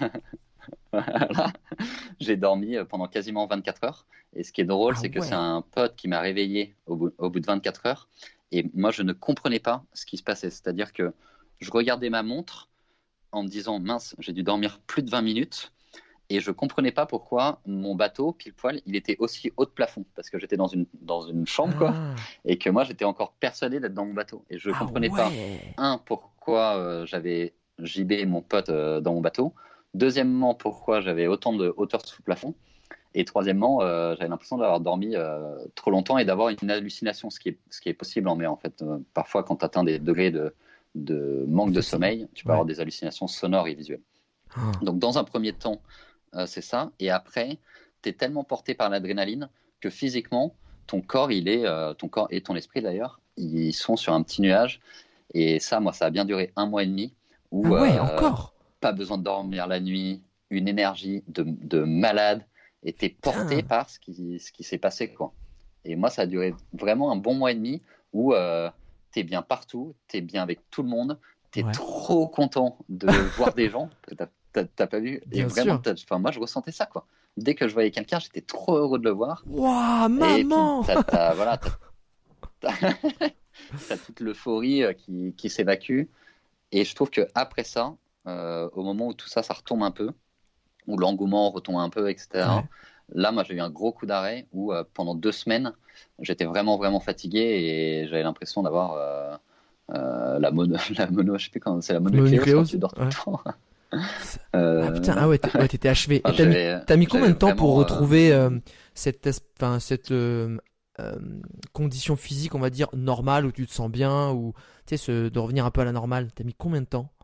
[SPEAKER 3] Voilà. J'ai dormi euh, pendant quasiment vingt-quatre heures. Et ce qui est drôle,
[SPEAKER 1] Ah
[SPEAKER 3] c'est que c'est
[SPEAKER 1] ouais.
[SPEAKER 3] un pote qui m'a réveillé au bout, au bout de vingt-quatre heures. Et moi, je ne comprenais pas ce qui se passait. C'est-à-dire que je regardais ma montre en me disant, mince, j'ai dû dormir plus de vingt minutes. Et je comprenais pas pourquoi mon bateau, pile poil, il était aussi haut de plafond. Parce que j'étais dans une, dans une chambre, quoi.
[SPEAKER 1] Ah,
[SPEAKER 3] Et que moi, j'étais encore persuadé d'être dans mon bateau. Et je
[SPEAKER 1] ah
[SPEAKER 3] comprenais pas,
[SPEAKER 1] ouais.
[SPEAKER 3] un, pourquoi euh, j'avais J B, mon pote, euh, dans mon bateau. Deuxièmement, pourquoi j'avais autant de hauteur sous le plafond. Et troisièmement, euh, j'avais l'impression d'avoir dormi euh, trop longtemps et d'avoir une hallucination, ce qui est, ce qui est possible en mer, en fait. Euh, parfois, quand tu atteins des degrés de, de manque de
[SPEAKER 1] Fatigue.
[SPEAKER 3] sommeil, tu peux
[SPEAKER 1] Ouais.
[SPEAKER 3] avoir des hallucinations sonores et visuelles.
[SPEAKER 1] Ah.
[SPEAKER 3] Donc, dans un premier temps, euh, c'est ça. Et après, tu es tellement porté par l'adrénaline que physiquement, ton corps, il est, euh, ton corps et ton esprit d'ailleurs, ils sont sur un petit nuage. Et ça, moi, ça a bien duré un mois et demi
[SPEAKER 1] Ah
[SPEAKER 3] où
[SPEAKER 1] ouais,
[SPEAKER 3] euh,
[SPEAKER 1] encore.
[SPEAKER 3] pas besoin de dormir la nuit, une énergie de, de malade, et t'es porté
[SPEAKER 1] Putain.
[SPEAKER 3] par ce qui, ce qui s'est passé, quoi. Et moi, ça a duré vraiment un bon mois et demi où euh, t'es bien partout, t'es bien avec tout le monde, t'es
[SPEAKER 1] Ouais.
[SPEAKER 3] trop content de voir des gens que t'as, t'as, t'as pas vu. Et
[SPEAKER 1] Bien
[SPEAKER 3] vraiment,
[SPEAKER 1] sûr.
[SPEAKER 3] t'as- enfin, moi, je ressentais ça, quoi. Dès que je voyais quelqu'un, j'étais trop heureux de le voir.
[SPEAKER 1] Waouh,
[SPEAKER 3] Et puis,
[SPEAKER 1] maman.
[SPEAKER 3] t'as, t'as- voilà, t'as, t'as- t'as toute l'euphorie euh, qui, qui s'évacue. Et je trouve que après ça, euh, au moment où tout ça, ça retombe un peu, où l'engouement retombe un peu, et cetera.
[SPEAKER 1] Ouais.
[SPEAKER 3] Là, moi, j'ai eu un gros coup d'arrêt où euh, pendant deux semaines, j'étais vraiment, vraiment fatigué et j'avais l'impression d'avoir euh, euh, la mono, la mono, je sais plus comment, c'est la mononucléose quand
[SPEAKER 1] Mononucléose.
[SPEAKER 3] tu dors tout
[SPEAKER 1] Ouais.
[SPEAKER 3] le temps.
[SPEAKER 1] Ah
[SPEAKER 3] Euh,
[SPEAKER 1] putain, ah ouais, t'es- ouais, t'étais achevé.
[SPEAKER 3] enfin,
[SPEAKER 1] Et t'as mis,
[SPEAKER 3] j'avais,
[SPEAKER 1] t'as mis combien de
[SPEAKER 3] j'avais
[SPEAKER 1] temps pour
[SPEAKER 3] vraiment, euh,
[SPEAKER 1] retrouver euh, cette, es- enfin, cette euh, euh, condition physique, on va dire, normale, où tu te sens bien, ou tu sais, ce- de revenir un peu à la normale? T'as mis combien de temps?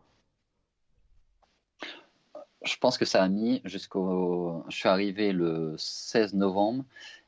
[SPEAKER 3] je pense que ça a mis jusqu'au. Je suis arrivé le seize novembre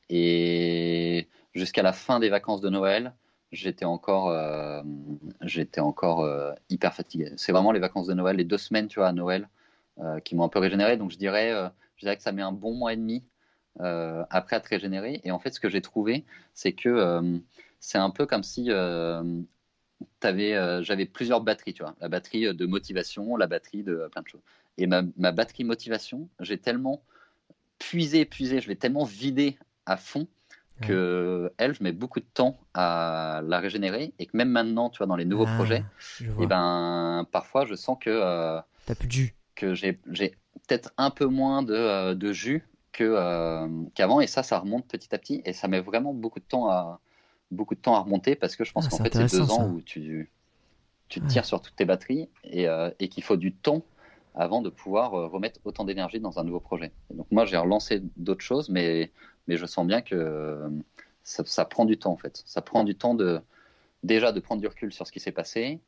[SPEAKER 3] et jusqu'à la fin des vacances de Noël, j'étais encore, euh, j'étais encore euh, hyper fatigué. C'est vraiment les vacances de Noël, les deux semaines, tu vois, à Noël, euh, qui m'ont un peu régénéré. Donc je dirais, euh, je dirais que ça met un bon mois et demi euh, après à te régénérer. Et en fait, ce que j'ai trouvé, c'est que euh, c'est un peu comme si euh, t'avais, euh, j'avais plusieurs batteries, tu vois. La batterie de motivation, la batterie de plein de choses. Et ma, ma batterie motivation, j'ai tellement puisé, puisé, je l'ai tellement vidé à fond
[SPEAKER 1] Ouais.
[SPEAKER 3] que elle, je mets beaucoup de temps à la régénérer et que même maintenant, tu vois, dans les nouveaux projets,
[SPEAKER 1] Ah, je
[SPEAKER 3] et
[SPEAKER 1] vois.
[SPEAKER 3] ben parfois je sens que euh,
[SPEAKER 1] T'as plus de jus.
[SPEAKER 3] que j'ai j'ai peut-être un peu moins de, euh, de jus que euh, qu'avant et ça, ça remonte petit à petit et ça met vraiment beaucoup de temps à beaucoup de temps à remonter parce que je pense
[SPEAKER 1] Ah,
[SPEAKER 3] qu'en
[SPEAKER 1] c'est
[SPEAKER 3] fait c'est
[SPEAKER 1] intéressant
[SPEAKER 3] deux ans
[SPEAKER 1] ça.
[SPEAKER 3] où tu tu te
[SPEAKER 1] Ouais.
[SPEAKER 3] tires sur toutes tes batteries et, euh, et qu'il faut du temps avant de pouvoir euh, remettre autant d'énergie dans un nouveau projet. Et donc moi, j'ai relancé d'autres choses, mais, mais je sens bien que euh, ça, ça prend du temps en fait. Ça prend du temps de déjà de prendre du recul sur ce qui s'est passé,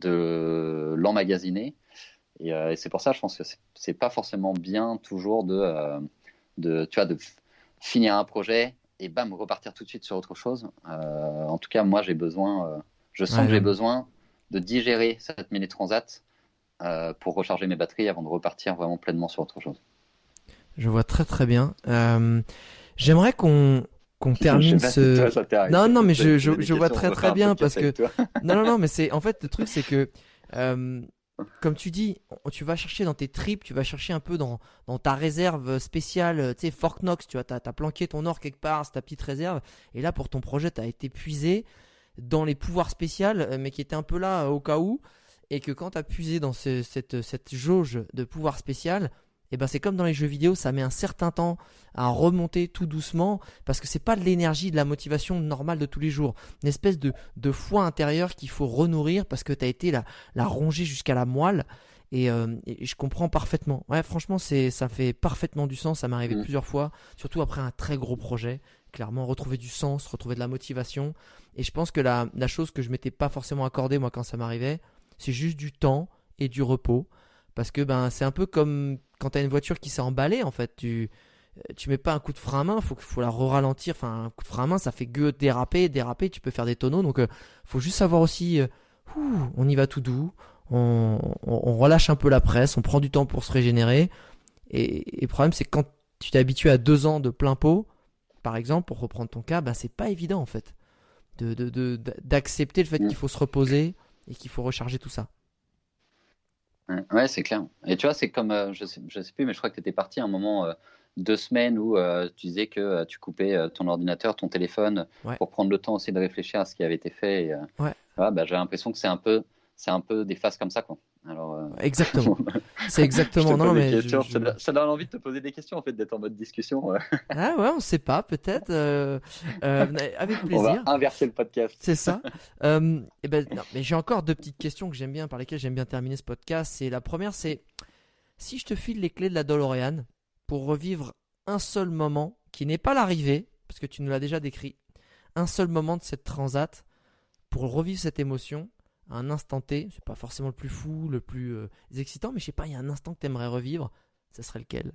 [SPEAKER 3] de l'emmagasiner. Et, euh, et c'est pour ça, je pense que c'est, c'est pas forcément bien toujours de, euh, de, tu vois, de f- finir un projet et bam, repartir tout de suite sur autre chose. Euh, en tout cas, moi, j'ai besoin, euh, je sens
[SPEAKER 1] Ouais,
[SPEAKER 3] que j'ai
[SPEAKER 1] non.
[SPEAKER 3] besoin de digérer cette mini transat euh, pour recharger mes batteries avant de repartir vraiment pleinement sur autre chose.
[SPEAKER 1] Je vois très très bien. Euh, j'aimerais qu'on qu'on
[SPEAKER 3] Je
[SPEAKER 1] termine
[SPEAKER 3] sais pas si
[SPEAKER 1] ce.
[SPEAKER 3] toi ça t'est arrivé.
[SPEAKER 1] Non, non, mais
[SPEAKER 3] Vous
[SPEAKER 1] je,
[SPEAKER 3] avez
[SPEAKER 1] je,
[SPEAKER 3] posé des
[SPEAKER 1] je vois
[SPEAKER 3] questions,
[SPEAKER 1] très
[SPEAKER 3] on
[SPEAKER 1] très
[SPEAKER 3] refait un
[SPEAKER 1] bien
[SPEAKER 3] podcast
[SPEAKER 1] parce que
[SPEAKER 3] avec toi.
[SPEAKER 1] non, non, non, mais c'est en fait le truc c'est que euh, comme tu dis, tu vas chercher dans tes tripes, tu vas chercher un peu dans dans ta réserve spéciale, tu sais, Fort Knox, tu vois, t'as t'as planqué ton or quelque part, c'est ta petite réserve, et là pour ton projet, t'as été puisé dans les pouvoirs spéciaux, mais qui étaient un peu là euh, au cas où, et que quand t'as puisé dans ce- cette cette jauge de pouvoir spécial, et ben c'est comme dans les jeux vidéo, ça met un certain temps à remonter tout doucement parce que c'est pas de l'énergie, de la motivation normale de tous les jours, une espèce de de foi intérieure qu'il faut renourrir parce que t'as été la la ronger jusqu'à la moelle. Et, euh, et je comprends parfaitement. Ouais, franchement, c'est ça fait parfaitement du sens. Ça m'est arrivé
[SPEAKER 3] Mm.
[SPEAKER 1] plusieurs fois, surtout après un très gros projet. Clairement, retrouver du sens, retrouver de la motivation. Et je pense que la, la chose que je m'étais pas forcément accordé moi quand ça m'arrivait, c'est juste du temps et du repos. Parce que ben c'est un peu comme quand t'as une voiture qui s'est emballée en fait. Tu tu mets pas un coup de frein à main, faut faut la re-ralentir. Enfin un coup de frein à main, ça fait que déraper, déraper. Tu peux faire des tonneaux. Donc euh, faut juste savoir aussi euh, ouh, on y va tout doux, on, on, on relâche un peu la presse, on prend du temps pour se régénérer. Et, et le problème, c'est que quand tu t'es habitué à deux ans de plein pot, par exemple, pour reprendre ton cas, ben c'est pas évident en fait de, de, de, d'accepter le fait qu'il faut se reposer et qu'il faut recharger tout ça.
[SPEAKER 3] Ouais, c'est clair. Et tu vois, c'est comme, euh, je sais, je sais plus, mais je crois que tu étais parti un moment, euh, deux semaines où euh, tu disais que euh, tu coupais euh, ton ordinateur, ton téléphone,
[SPEAKER 1] Ouais.
[SPEAKER 3] pour prendre le temps aussi de réfléchir à ce qui avait été fait. Et, euh,
[SPEAKER 1] Ouais.
[SPEAKER 3] voilà, bah, j'ai l'impression que c'est un peu, c'est un peu des phases comme ça, quoi. Alors, euh,
[SPEAKER 1] Exactement. C'est
[SPEAKER 3] je
[SPEAKER 1] exactement.
[SPEAKER 3] te
[SPEAKER 1] Non,
[SPEAKER 3] pose des
[SPEAKER 1] mais
[SPEAKER 3] questions,
[SPEAKER 1] je,
[SPEAKER 3] ça,
[SPEAKER 1] je-
[SPEAKER 3] donne- ça donne envie de te poser des questions, en fait, d'être en mode discussion. ouais.
[SPEAKER 1] Ah ouais, on sait pas, peut-être. euh, euh, avec
[SPEAKER 3] On va
[SPEAKER 1] plaisir.
[SPEAKER 3] inverser le podcast.
[SPEAKER 1] C'est ça. Euh, et ben, non, mais j'ai encore deux petites questions que j'aime bien, par lesquelles j'aime bien terminer ce podcast. C'est la première, c'est si je te file les clés de la DeLorean pour revivre un seul moment qui n'est pas l'arrivée, parce que tu nous l'as déjà décrit, un seul moment de cette transat pour revivre cette émotion à un instant T. C'est pas forcément le plus fou, le plus euh, excitant, mais je sais pas, il y a un instant que tu aimerais revivre. Ça serait lequel?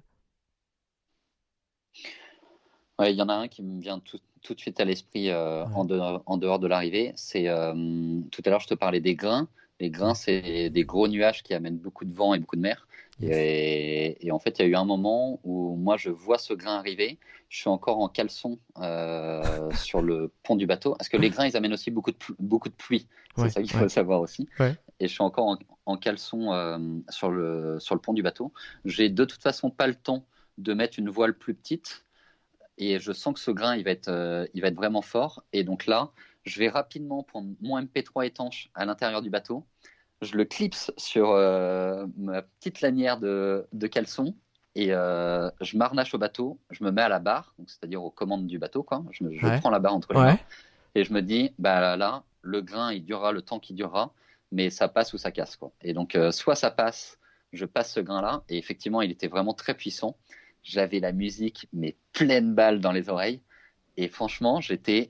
[SPEAKER 3] Ouais, il y en a un qui me vient tout, tout de suite à l'esprit euh,
[SPEAKER 1] Ouais.
[SPEAKER 3] en, dehors, en dehors de l'arrivée. C'est euh, tout à l'heure, je te parlais des grains. Les grains, c'est des gros nuages qui amènent beaucoup de vent et beaucoup de mer.
[SPEAKER 1] Yes.
[SPEAKER 3] Et, et en fait, il y a eu un moment où moi, je vois ce grain arriver. Je suis encore en caleçon euh, sur le pont du bateau. Parce que les grains, ils amènent aussi beaucoup de, pl- beaucoup de pluie. C'est
[SPEAKER 1] Ouais,
[SPEAKER 3] ça qu'il
[SPEAKER 1] ouais.
[SPEAKER 3] faut savoir aussi.
[SPEAKER 1] Ouais.
[SPEAKER 3] Et je suis encore en, en caleçon euh, sur, le, sur le pont du bateau. J'ai de toute façon pas le temps de mettre une voile plus petite. Et je sens que ce grain, il va être, euh, il va être vraiment fort. Et donc là, je vais rapidement prendre mon M P trois étanche à l'intérieur du bateau. Je le clipse sur euh, ma petite lanière de, de caleçon et euh, je m'arnache au bateau. Je me mets à la barre, donc c'est-à-dire aux commandes du bateau, quoi. Je, me- je
[SPEAKER 1] Ouais.
[SPEAKER 3] prends la barre entre les
[SPEAKER 1] Ouais.
[SPEAKER 3] mains et je me dis, bah là, là, le grain, il durera le temps qu'il durera, mais ça passe ou ça casse, quoi. Et donc, euh, soit ça passe, je passe ce grain-là, et effectivement, il était vraiment très puissant. J'avais la musique, mais pleine balle dans les oreilles. Et franchement, j'étais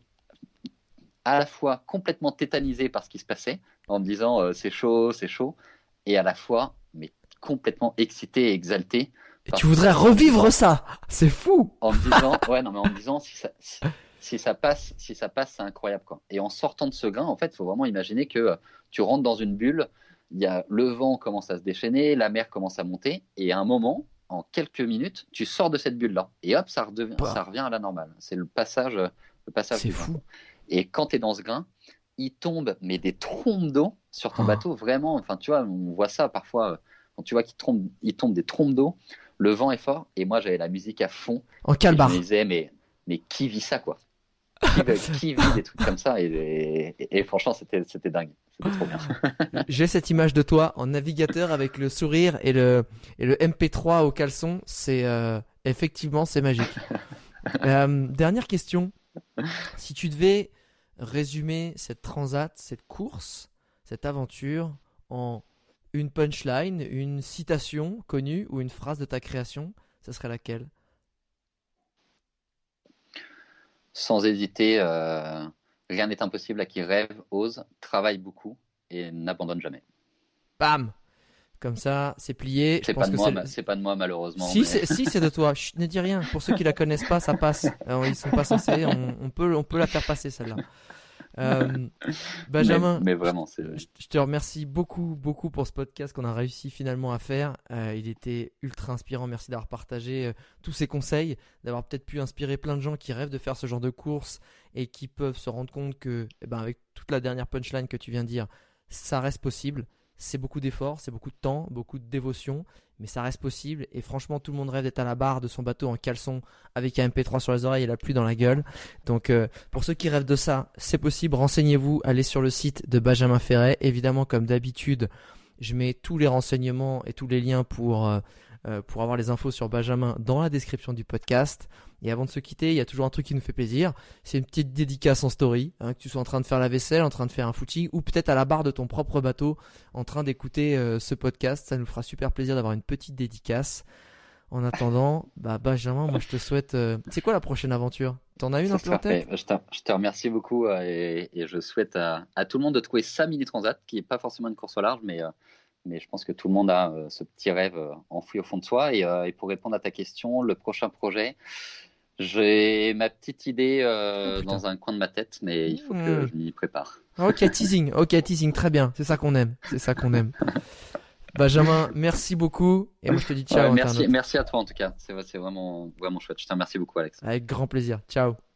[SPEAKER 3] à la fois complètement tétanisé par ce qui se passait, en me disant euh, c'est chaud, c'est chaud, et à la fois, mais complètement excité et exalté.
[SPEAKER 1] Et
[SPEAKER 3] parce
[SPEAKER 1] tu voudrais
[SPEAKER 3] que-
[SPEAKER 1] revivre ça? C'est fou!
[SPEAKER 3] En me disant, ouais, non, mais en me disant si ça, si, si ça passe, si ça passe, c'est incroyable, quoi. Et en sortant de ce grain, en fait, il faut vraiment imaginer que euh, tu rentres dans une bulle, il y a le vent commence à se déchaîner, la mer commence à monter, et à un moment, en quelques minutes, tu sors de cette bulle-là, et hop, ça redevient,
[SPEAKER 1] Bah.
[SPEAKER 3] ça revient à la normale. C'est le passage, le passage
[SPEAKER 1] C'est
[SPEAKER 3] du grain.
[SPEAKER 1] fou.
[SPEAKER 3] Et quand tu es dans ce grain, il tombe mais des trombes d'eau sur ton
[SPEAKER 1] Oh.
[SPEAKER 3] bateau, vraiment. Enfin, tu vois, on voit ça parfois euh, quand tu vois qu'il tombe, il tombe des trombes d'eau. Le vent est fort et moi j'avais la musique à fond.
[SPEAKER 1] En
[SPEAKER 3] Et
[SPEAKER 1] calbar.
[SPEAKER 3] je me disais mais mais qui vit ça, quoi? Qui, qui vit des trucs comme ça? Et, et, et franchement c'était c'était dingue, c'était trop bien.
[SPEAKER 1] J'ai cette image de toi en navigateur avec le sourire et le, et le M P trois au caleçon. C'est euh, effectivement, c'est magique. Euh, dernière question. Si tu devais résumer cette transat, cette course, cette aventure en une punchline, une citation connue ou une phrase de ta création, ça serait laquelle?
[SPEAKER 3] Sans hésiter, euh, rien n'est impossible à qui rêve, ose, travaille beaucoup et n'abandonne jamais.
[SPEAKER 1] Bam! Comme ça, c'est plié. Je
[SPEAKER 3] C'est
[SPEAKER 1] pense
[SPEAKER 3] pas de
[SPEAKER 1] que
[SPEAKER 3] moi,
[SPEAKER 1] c'est
[SPEAKER 3] ma-
[SPEAKER 1] le-
[SPEAKER 3] c'est pas de moi malheureusement.
[SPEAKER 1] Si,
[SPEAKER 3] mais-
[SPEAKER 1] c'est si, c'est de toi. Chut, ne dis rien. Pour ceux qui la connaissent pas, ça passe. Euh, ils sont pas censés. On, on peut, on peut la faire passer celle-là. Euh, Benjamin,
[SPEAKER 3] mais, mais vraiment, c'est.
[SPEAKER 1] je, je te remercie beaucoup, beaucoup pour ce podcast qu'on a réussi finalement à faire. Euh, il était ultra inspirant. Merci d'avoir partagé euh, tous ces conseils, d'avoir peut-être pu inspirer plein de gens qui rêvent de faire ce genre de course et qui peuvent se rendre compte que, eh ben, avec toute la dernière punchline que tu viens de dire, ça reste possible. C'est beaucoup d'efforts, c'est beaucoup de temps, beaucoup de dévotion, mais ça reste possible. Et franchement, tout le monde rêve d'être à la barre de son bateau en caleçon avec un M P trois sur les oreilles et la pluie dans la gueule. Donc, euh, pour ceux qui rêvent de ça, c'est possible. Renseignez-vous, allez sur le site de Benjamin Ferret. Évidemment, comme d'habitude, je mets tous les renseignements et tous les liens pour, euh, euh, pour avoir les infos sur Benjamin dans la description du podcast. Et avant de se quitter, il y a toujours un truc qui nous fait plaisir. C'est une petite dédicace en story, hein, que tu sois en train de faire la vaisselle, en train de faire un footing, ou peut-être à la barre de ton propre bateau, en train d'écouter euh, ce podcast. Ça nous fera super plaisir d'avoir une petite dédicace. En attendant, bah Benjamin, moi je te souhaite. euh, C'est quoi la prochaine aventure? T'en as une
[SPEAKER 3] Ça
[SPEAKER 1] un peu
[SPEAKER 3] sera
[SPEAKER 1] en tête?
[SPEAKER 3] fait. Je te, je te remercie beaucoup euh, et, et je souhaite à, à tout le monde de trouver sa mini transat, qui n'est pas forcément une course au large, mais, euh, mais je pense que tout le monde a euh, ce petit rêve euh, enfoui au fond de soi. Et, euh, et pour répondre à ta question, le prochain projet, J'ai ma petite idée euh,
[SPEAKER 1] Oh,
[SPEAKER 3] dans un coin de ma tête, mais il faut que
[SPEAKER 1] Mmh.
[SPEAKER 3] je m'y prépare.
[SPEAKER 1] Ok, teasing, ok, teasing, très bien. C'est ça qu'on aime, c'est ça qu'on aime. Benjamin, merci beaucoup. Et moi, je te dis ciao,
[SPEAKER 3] Ouais, merci,
[SPEAKER 1] internaute.
[SPEAKER 3] merci à toi en tout cas. C'est c'est vraiment, vraiment chouette. Je te remercie beaucoup, Alex.
[SPEAKER 1] Avec grand plaisir. Ciao.